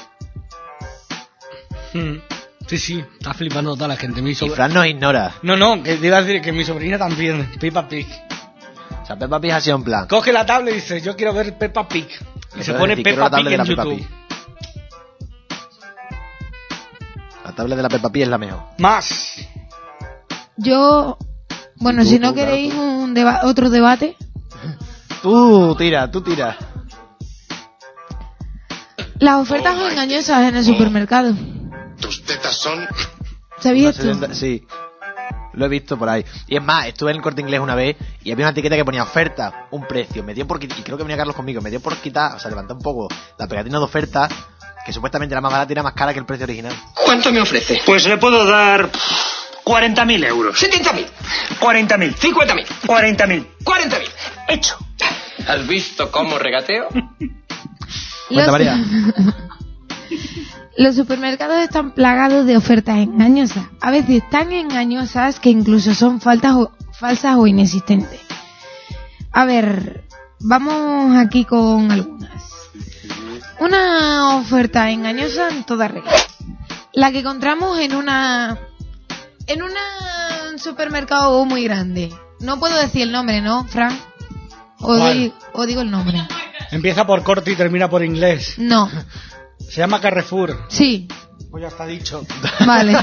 Sí, está flipando toda la gente. Y Fran nos ignora. No, que te iba a decir que mi sobrina también, Peppa Pig. O sea, Peppa Pig ha sido en plan. Coge la tablet y dice, yo quiero ver Peppa Pig. Y se pone Peppa Pig en YouTube. La tablet de la Peppa Pig es la mejor. Más. Yo... Bueno, si no queréis otro debate... Tú tira. Las ofertas engañosas en el supermercado. Tus tetas son... ¿Sabías esto? Sí. Lo he visto por ahí. Y es más, estuve en el Corte Inglés una vez y había una etiqueta que ponía oferta, un precio. Me dio por quitar, y creo que venía Carlos conmigo, me dio por quitar, o sea, levantar un poco la pegatina de oferta, que supuestamente era más barata y era más cara que el precio original. ¿Cuánto me ofrece? Pues le puedo dar 40.000 euros. 70.000. 40.000. 50.000. 40.000. 40.000. Hecho. ¿Has visto cómo regateo? Cuenta, María. Los supermercados están plagados de ofertas engañosas, a veces tan engañosas que incluso son falsas o inexistentes. A ver, vamos aquí con algunas. Una oferta engañosa en toda regla. La que encontramos en un supermercado muy grande. No puedo decir el nombre, ¿no, Fran? O digo el nombre. Empieza por corte y termina por inglés. No. Se llama Carrefour. Sí. Pues ya está dicho. Vale.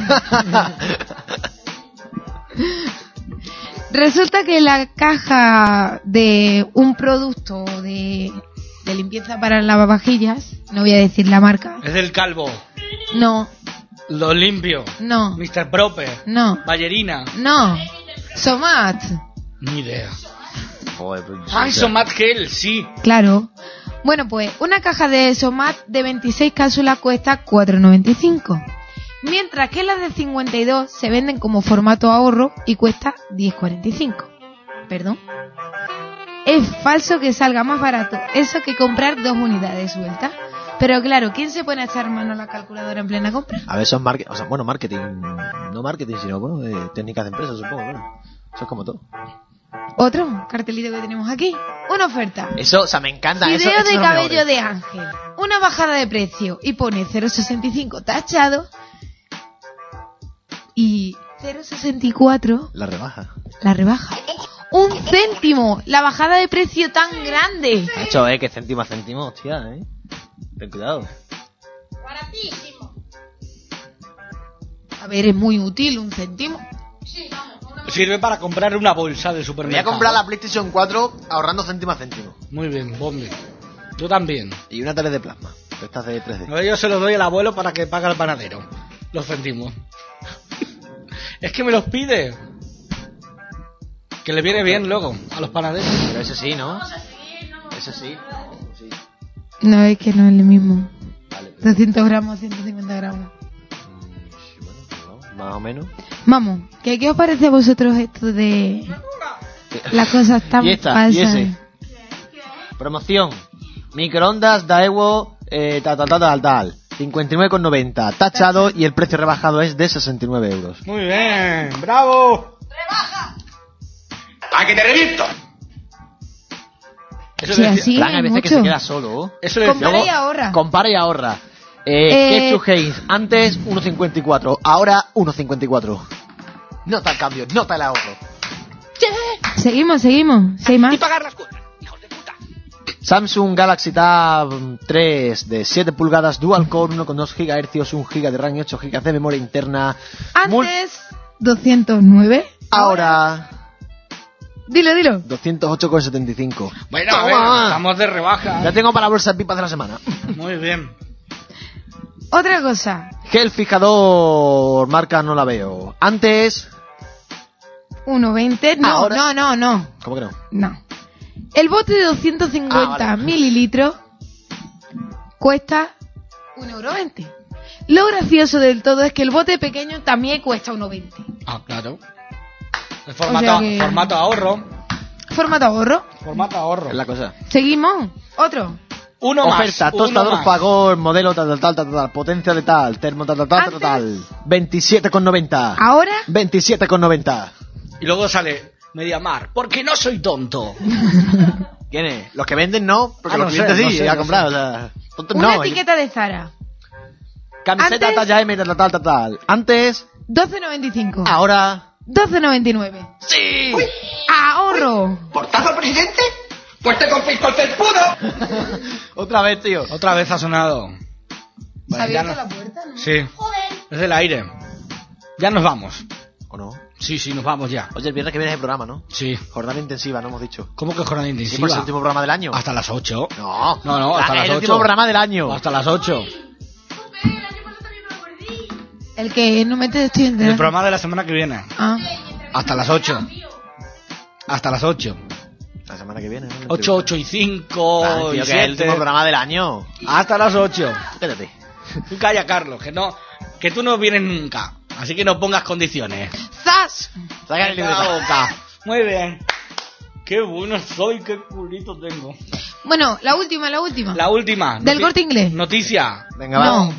Resulta que la caja de un producto de limpieza para lavavajillas, no voy a decir la marca. Es del Calvo. No. Lo Limpio. No. Mr. Proper. No. Ballerina. No. Somat. Ni idea. Joder, Ay, Somat Gel, sí. Claro. Bueno, pues una caja de Somat de 26 cápsulas cuesta 4,95. Mientras que las de 52 se venden como formato ahorro y cuesta 10,45. Perdón. Es falso que salga más barato eso que comprar 2 unidades sueltas. Pero claro, ¿quién se pone a echar mano a la calculadora en plena compra? A ver, son marketing, no marketing, sino bueno, técnicas de empresa, supongo, bueno. Eso es como todo. Otro cartelito que tenemos aquí. Una oferta. Eso, o sea, me encanta. Video eso de es cabello de Ángel. Una bajada de precio. Y pone 0,65 tachado. Y 0,64. La rebaja. La rebaja. 1 céntimo. La bajada de precio tan grande. Macho, que céntimo a céntimo, hostia, ten cuidado. Baratísimo. A ver, es muy útil 1 céntimo. Sí, vamos. Sirve para comprar una bolsa de supermercado. Voy a comprar la PlayStation 4 ahorrando céntimo a céntimo. Muy bien, Bombi. Yo también. Y una tele de plasma. Estas de 3D. No, yo se los doy al abuelo para que pague al panadero. Los céntimos. Es que me los pide. Que le viene bien luego a los panaderos. Pero eso sí, ¿no? Eso sí. No, es que no es lo mismo. Vale, 200 gramos, 150 gramos. Bueno, más o menos. Vamos, ¿qué os parece a vosotros esto de las cosas tan falsas? Y ese. Promoción. Microondas Daewoo tal. 59,90. Tachado y el precio rebajado es de 69 euros. Muy bien, bravo. ¡Rebaja! ¡A que te reviento! Eso Sí, decía, así Plan, hay veces mucho. que se queda solo. eso le decía. Compara y ahorra. Compara y ahorra. Ketchup Heinz, antes 1,54, ahora 1,54. Nota el cambio, nota el ahorro. Seguimos. Si hay más. Y pagar las cuotas. Hijos de puta. Samsung Galaxy Tab 3 de 7 pulgadas, dual core, 1,2 GHz, 1 GB de RAM y 8 GB de memoria interna. Antes 209. Ahora Dilo. 208,75. Bueno, a ver, estamos de rebaja. Ya tengo para la bolsa de pipas de la semana. Muy bien. Otra cosa. Que el fijador marca no la veo. Antes... 1,20. No, Ahora... no. ¿Cómo que no? No. El bote de 250 mililitros cuesta 1,20 €. Lo gracioso del todo es que el bote pequeño también cuesta 1,20 €. Ah, claro. El Formato ahorro. Formato ahorro. Es la cosa. Seguimos. Otro. Oferta, tostador Fagor, modelo tal, potencia de tal, termo tal. 27,90. ¿Ahora? 27,90. Y luego sale Mediamar, porque no soy tonto. ¿Quién es? Los que venden no, porque los clientes sí, a comprar, o sea... Una etiqueta de Zara. Camiseta Antes... talla M, tal. Antes... 12,95. Ahora... 12,99. ¡Sí! ¡Uy! ¡Ahorro! ¿Portazo al presidente? ¡Pues te confisco el felpudo! Otra vez, tío. Otra vez ha sonado. ¿Se ha abierto la puerta, no? Sí. Joder. Es del aire. Ya nos vamos. ¿O no? Sí, nos vamos ya. Oye, el viernes que viene es el programa, ¿no? Sí. Jornada intensiva, no hemos dicho. ¿Cómo que jornada intensiva? Sí, pues el último programa del año. Hasta las 8. No, hasta las 8. El último programa del año. Hasta las 8. El que no me estoy enterando. El programa de la semana que viene. Ah. Hasta las 8. Hasta las 8. La semana que viene, ¿no? 8, 8 y 5. Tío, y que 7. es el último programa del año. Hasta las 8. Espérate. Tú calla, Carlos, que tú no vienes nunca. Así que no pongas condiciones. ¡Zas! Saca el libro. Muy bien. Qué bueno soy, qué culito tengo. Bueno, la última. La última. ¿Del Corte Inglés? Noticia. Venga, va. No.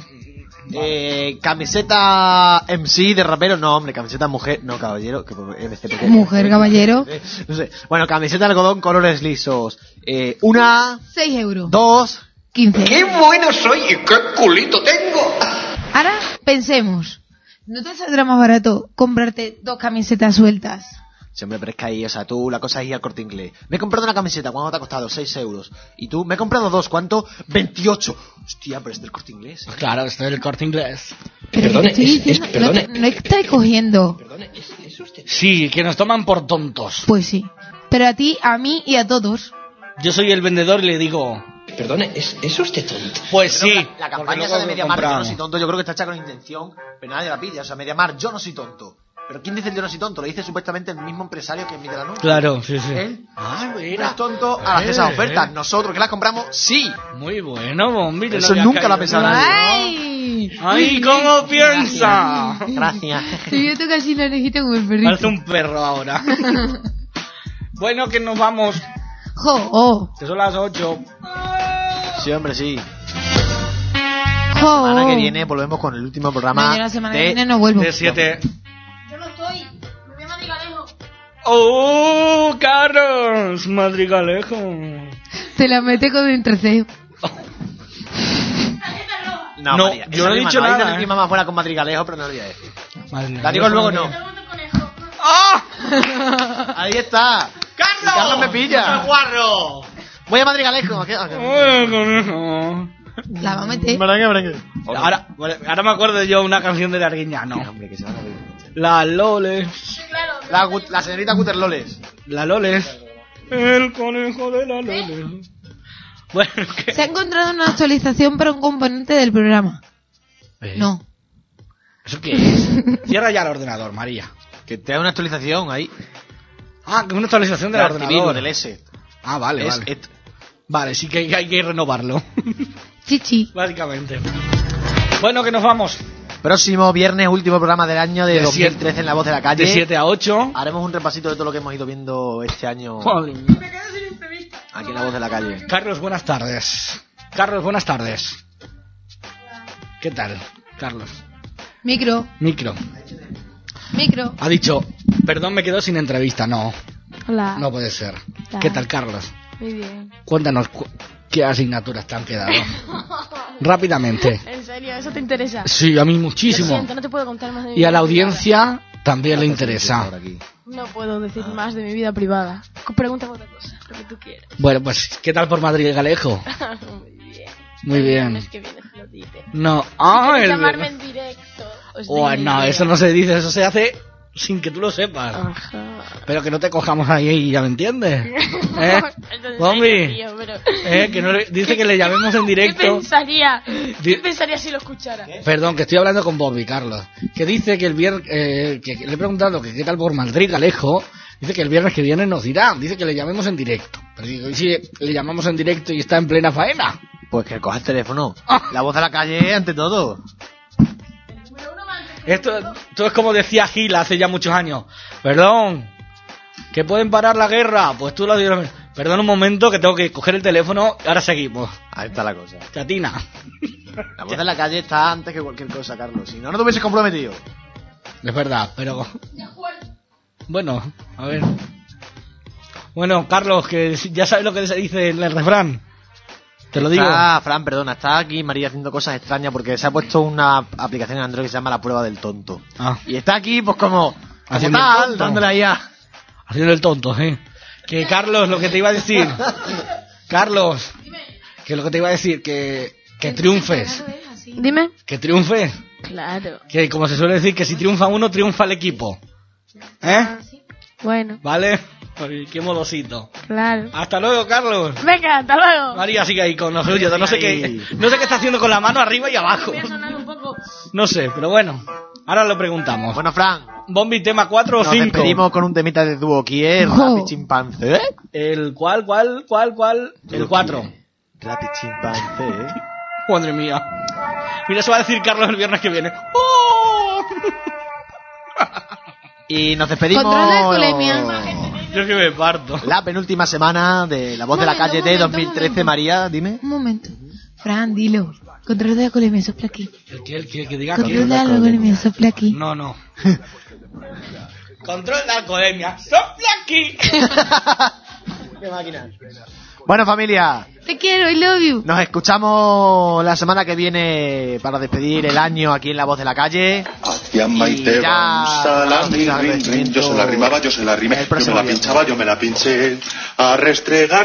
Camiseta MC de rapero, no, hombre, camiseta mujer, no, caballero, que MC, mujer, caballero. No sé. Bueno, camiseta de algodón, colores lisos. 1, 6 euros. 2, 15. ¡Qué bueno soy y qué culito tengo! Ahora pensemos. ¿No te saldrá más barato comprarte 2 camisetas sueltas? Sí, hombre, pero es que ahí, o sea, tú, la cosa es ir al Corte Inglés. Me he comprado una camiseta, ¿cuánto te ha costado? 6 euros. Y tú, me he comprado 2, ¿cuánto? 28. Hostia, pero es del Corte Inglés. Claro, esto es del Corte Inglés. Perdone, no estáis cogiendo. Perdone, ¿es usted? Sí, que nos toman por tontos. Pues sí. Pero a ti, a mí y a todos. Yo soy el vendedor y le digo... Perdone, ¿es usted tonto? Pues Pero sí. La campaña esa de Mediamar, yo no soy tonto, yo creo que está hecha con intención, pero nadie la pide. O sea, Mediamar, yo no soy tonto. Pero ¿quién dice el yo no soy tonto? Lo dice supuestamente el mismo empresario que emite la anuncio. Claro, sí. Él Ah, no es tonto al hacer esas ofertas. Nosotros que las compramos, sí. Muy bueno, Bombi. Eso nunca lo ha pensado nadie. ¡Ay! ¡Ay, cómo piensa! Gracias. Te veo tú casi la orejita como el perrito. Parece un perro ahora. Bueno, que nos vamos. Que son las 8. Sí, hombre, sí. La ¡Jo! semana que viene volvemos con el último programa. No, yo la semana que viene no vuelvo. De 7. Yo no estoy. Me voy a Madrigalejo. ¡Oh, Carlos! Madrigalejo. Te la mete con el entrecejo. No, No, María, yo no he rima dicho no. Hay nada, una rima más buena con Madrigalejo, pero no lo voy a decir. Madrigalejo. La digo luego no. ¡Ah! Ahí está. ¡Carlos! Carlos me pilla. ¡El guarro! Voy a Madrigalejo. ¡Ay, conejo! La va a meter. Ahora me acuerdo yo una canción de Arguiñano. Hombre, que se van a ver. La Loles. La señorita Guter Loles. La Loles. El conejo de la Loles. Bueno, ¿qué? Se ha encontrado una actualización para un componente del programa. No. ¿Eso qué es? Cierra ya el ordenador, María. Que te da una actualización ahí. Ah, que es una actualización del ordenador. Del S. Ah, vale, Es vale. Vale, sí que hay que renovarlo. Chichi. Básicamente. Bueno, que nos vamos. Próximo viernes, último programa del año de 2013 en La Voz de la Calle. De 7 a 8. Haremos un repasito de todo lo que hemos ido viendo este año aquí en La Voz de la Calle. Carlos, buenas tardes. Carlos, buenas tardes. ¿Qué tal, Carlos? Micro. Ha dicho, perdón, me quedo sin entrevista. No, Hola. no puede ser. Hola. ¿Qué tal, Carlos? Muy bien. Cuéntanos qué asignaturas te han quedado. Rápidamente. ¿En serio? ¿Eso te interesa? Sí, a mí Lo muchísimo. siento, no te puedo contar más de mi Y a la vida audiencia también le interesa. privada. No puedo decir más de mi vida privada. Pregúntame otra cosa, lo que tú quieras. Bueno, pues, ¿qué tal por Madrigalejo? Muy bien. Muy El bien. lunes que viene se lo dice. No, Si quieres el... llamarme en directo. os Oh, doy mi no, idea. eso no se dice, eso se hace sin que tú lo sepas. Ajá. Pero que no te cojamos ahí, ¿ya me entiendes? Bombi, que no dice que le llamemos en directo. ¿Qué pensaría si lo escuchara? Perdón, que estoy hablando con Bobby, Carlos. Que dice que el viernes, que le he preguntado que qué tal por Madrid, Alejo. Dice que el viernes que viene nos dirá. Dice que le llamemos en directo. Pero digo, ¿y si le llamamos en directo y está en plena faena? Pues que coja el teléfono. La voz de la calle ante todo. Esto es como decía Gil hace ya muchos años. Perdón, que pueden parar la guerra. Pues tú lo dices. Perdón un momento, que tengo que coger el teléfono. Ahora seguimos. Ahí está la cosa. Chatina. La voz de la calle está antes que cualquier cosa, Carlos. Si no, no te hubieses comprometido. Es verdad, pero... Bueno, a ver. Bueno, Carlos, que ya sabes lo que se dice en el refrán. Te lo digo. Fran, perdona, está aquí María haciendo cosas extrañas porque se ha puesto una aplicación en Android que se llama La Prueba del Tonto. Y está aquí, pues como haciendo tal, dándole ahí a... Haciendo el tonto, Que Carlos, lo que te iba a decir... Carlos, que lo que te iba a decir, que triunfes. Dime. Que triunfes. Claro. Que como se suele decir, que si triunfa uno, triunfa el equipo. Bueno. ¿Vale? Ay, qué modosito. Claro. Hasta luego, Carlos. Venga, hasta luego. María sigue ahí con los suyos. No sé qué está haciendo con la mano arriba y abajo. Voy a sonar un poco. No sé, pero bueno. Ahora lo preguntamos. Bueno, Fran. Bombi, tema 4 o 5. Nos despedimos con un temita de dúo. ¿Quién? Rapid Chimpancé. ¿El cuál? El 4. Rapid Chimpancé. Madre mía. Mira, eso va a decir Carlos el viernes que viene. ¡Oh! Y nos despedimos. Control de alcoholemia. Yo que me parto. La penúltima semana de La Voz de la Calle de 2013, María, dime. Un momento. Fran, dilo. Control de alcoholemia, sopla aquí. El que diga Control de alcoholemia, sopla aquí. No. Control de alcoholemia, sopla aquí. Qué máquina. Bueno, familia. Te quiero, I love you. Nos escuchamos la semana que viene para despedir el año aquí en La Voz de la Calle. Hacia Maite va un salami, yo se la rimaba, yo se la rimé, yo me la pinchaba, yo me la pinché, a restregar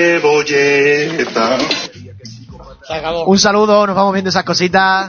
cebolleta. Se acabó. Un saludo, nos vamos viendo esas cositas.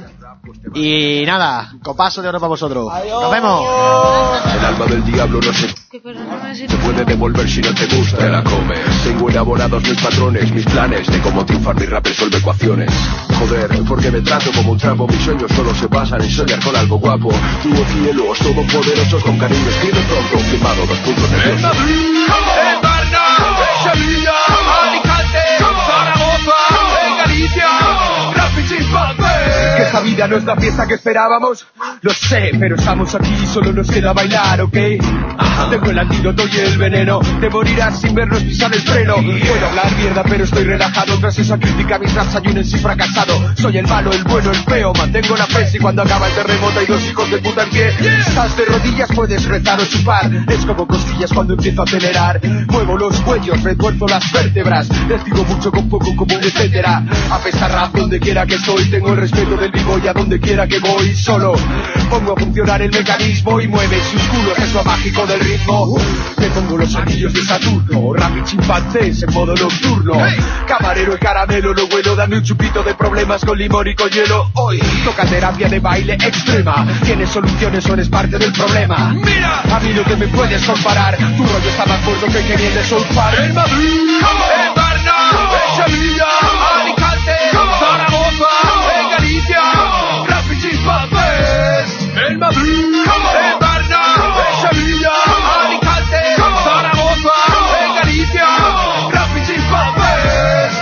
Y nada, copazo de oro para vosotros. Adiós. Nos vemos. El alma del diablo no se puede devolver si no te gusta, te la comes. Tengo elaborados mis patrones, mis planes de cómo triunfar, mi rap resuelve ecuaciones. Joder, porque me trato como un trapo, mis sueños solo se basan en soñar con algo guapo. Tuvo cielos todopoderosos con cariño, escribe pronto, firmado 2 puntos de En Madrid, en Varna, en Sevilla, Alicante, Zaragoza, en Galicia, Rapid Chimpancé. Que esta vida no es la fiesta que esperábamos. Lo sé, pero estamos aquí, solo nos queda bailar, ¿ok? Tengo el antídoto y el veneno. Te morirás sin vernos pisar el freno. Puedo hablar mierda, pero estoy relajado. Tras esa crítica, mis raps hay un en sí fracasado. Soy el malo, el bueno, el feo. Mantengo la fe y cuando acaba el terremoto hay 2 hijos de puta en pie. Estás de rodillas, puedes rezar o chupar. Es como cosquillas cuando empiezo a acelerar. Muevo los cuellos, retuerzo las vértebras. Les digo mucho con poco como un etcétera. Apesta rap donde quiera que estoy. Tengo el respeto del vivo y a donde quiera que voy. Solo pongo a funcionar el mecanismo y mueve sus culos, es lo mágico del ritmo. Me pongo los anillos de Saturno, Rapid Chimpancés en modo nocturno. Camarero y caramelo, lo bueno, dame un chupito de problemas con limón y con hielo. Hoy toca terapia de baile extrema. Tienes soluciones o eres parte del problema. Mira, a mí no te me puedes comparar. Tu rollo está más muerto que queriendo soltar. En Madrid, En Varna, en Sevilla, Alicante, Zaragoza, en Galicia, Rapid Chimpancés. En Madrid, en Varna, en Sevilla, Alicante, Zaragoza, en Galicia, Rapid Chimpancés.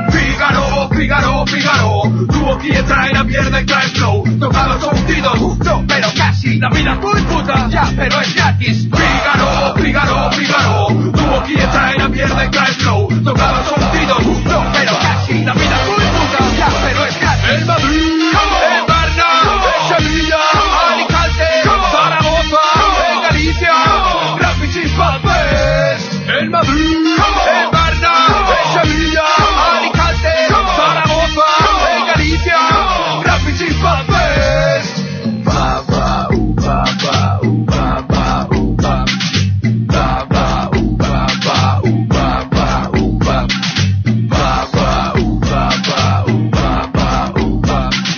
Fígaro, tuvo que traer la mierda y trae flow. Tocado sonidos, no, pero casi. La vida muy puta, ya, pero es gratis. Fígaro, tuvo que traer la mierda y trae flow. Tocado sonidos, no, pero casi. La vida muy puta, ya, pero es gratis. En Madrid, en Varna, en Sevilla, Alicante, Zaragoza, en Galicia, Rapid Chimpancés. En Madrid, en Varna, en Sevilla, Alicante, Zaragoza, en Galicia, Rapid Chimpancés. ba ba ba ba ba ba ba. Ba ba ba ba ba ba ba. Ba ba ba ba ba ba.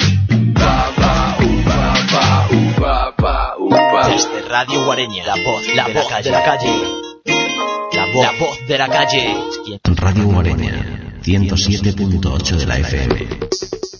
Radio Guareña, la voz de la calle. La voz de la calle. Radio Guareña, 107.8 de la FM.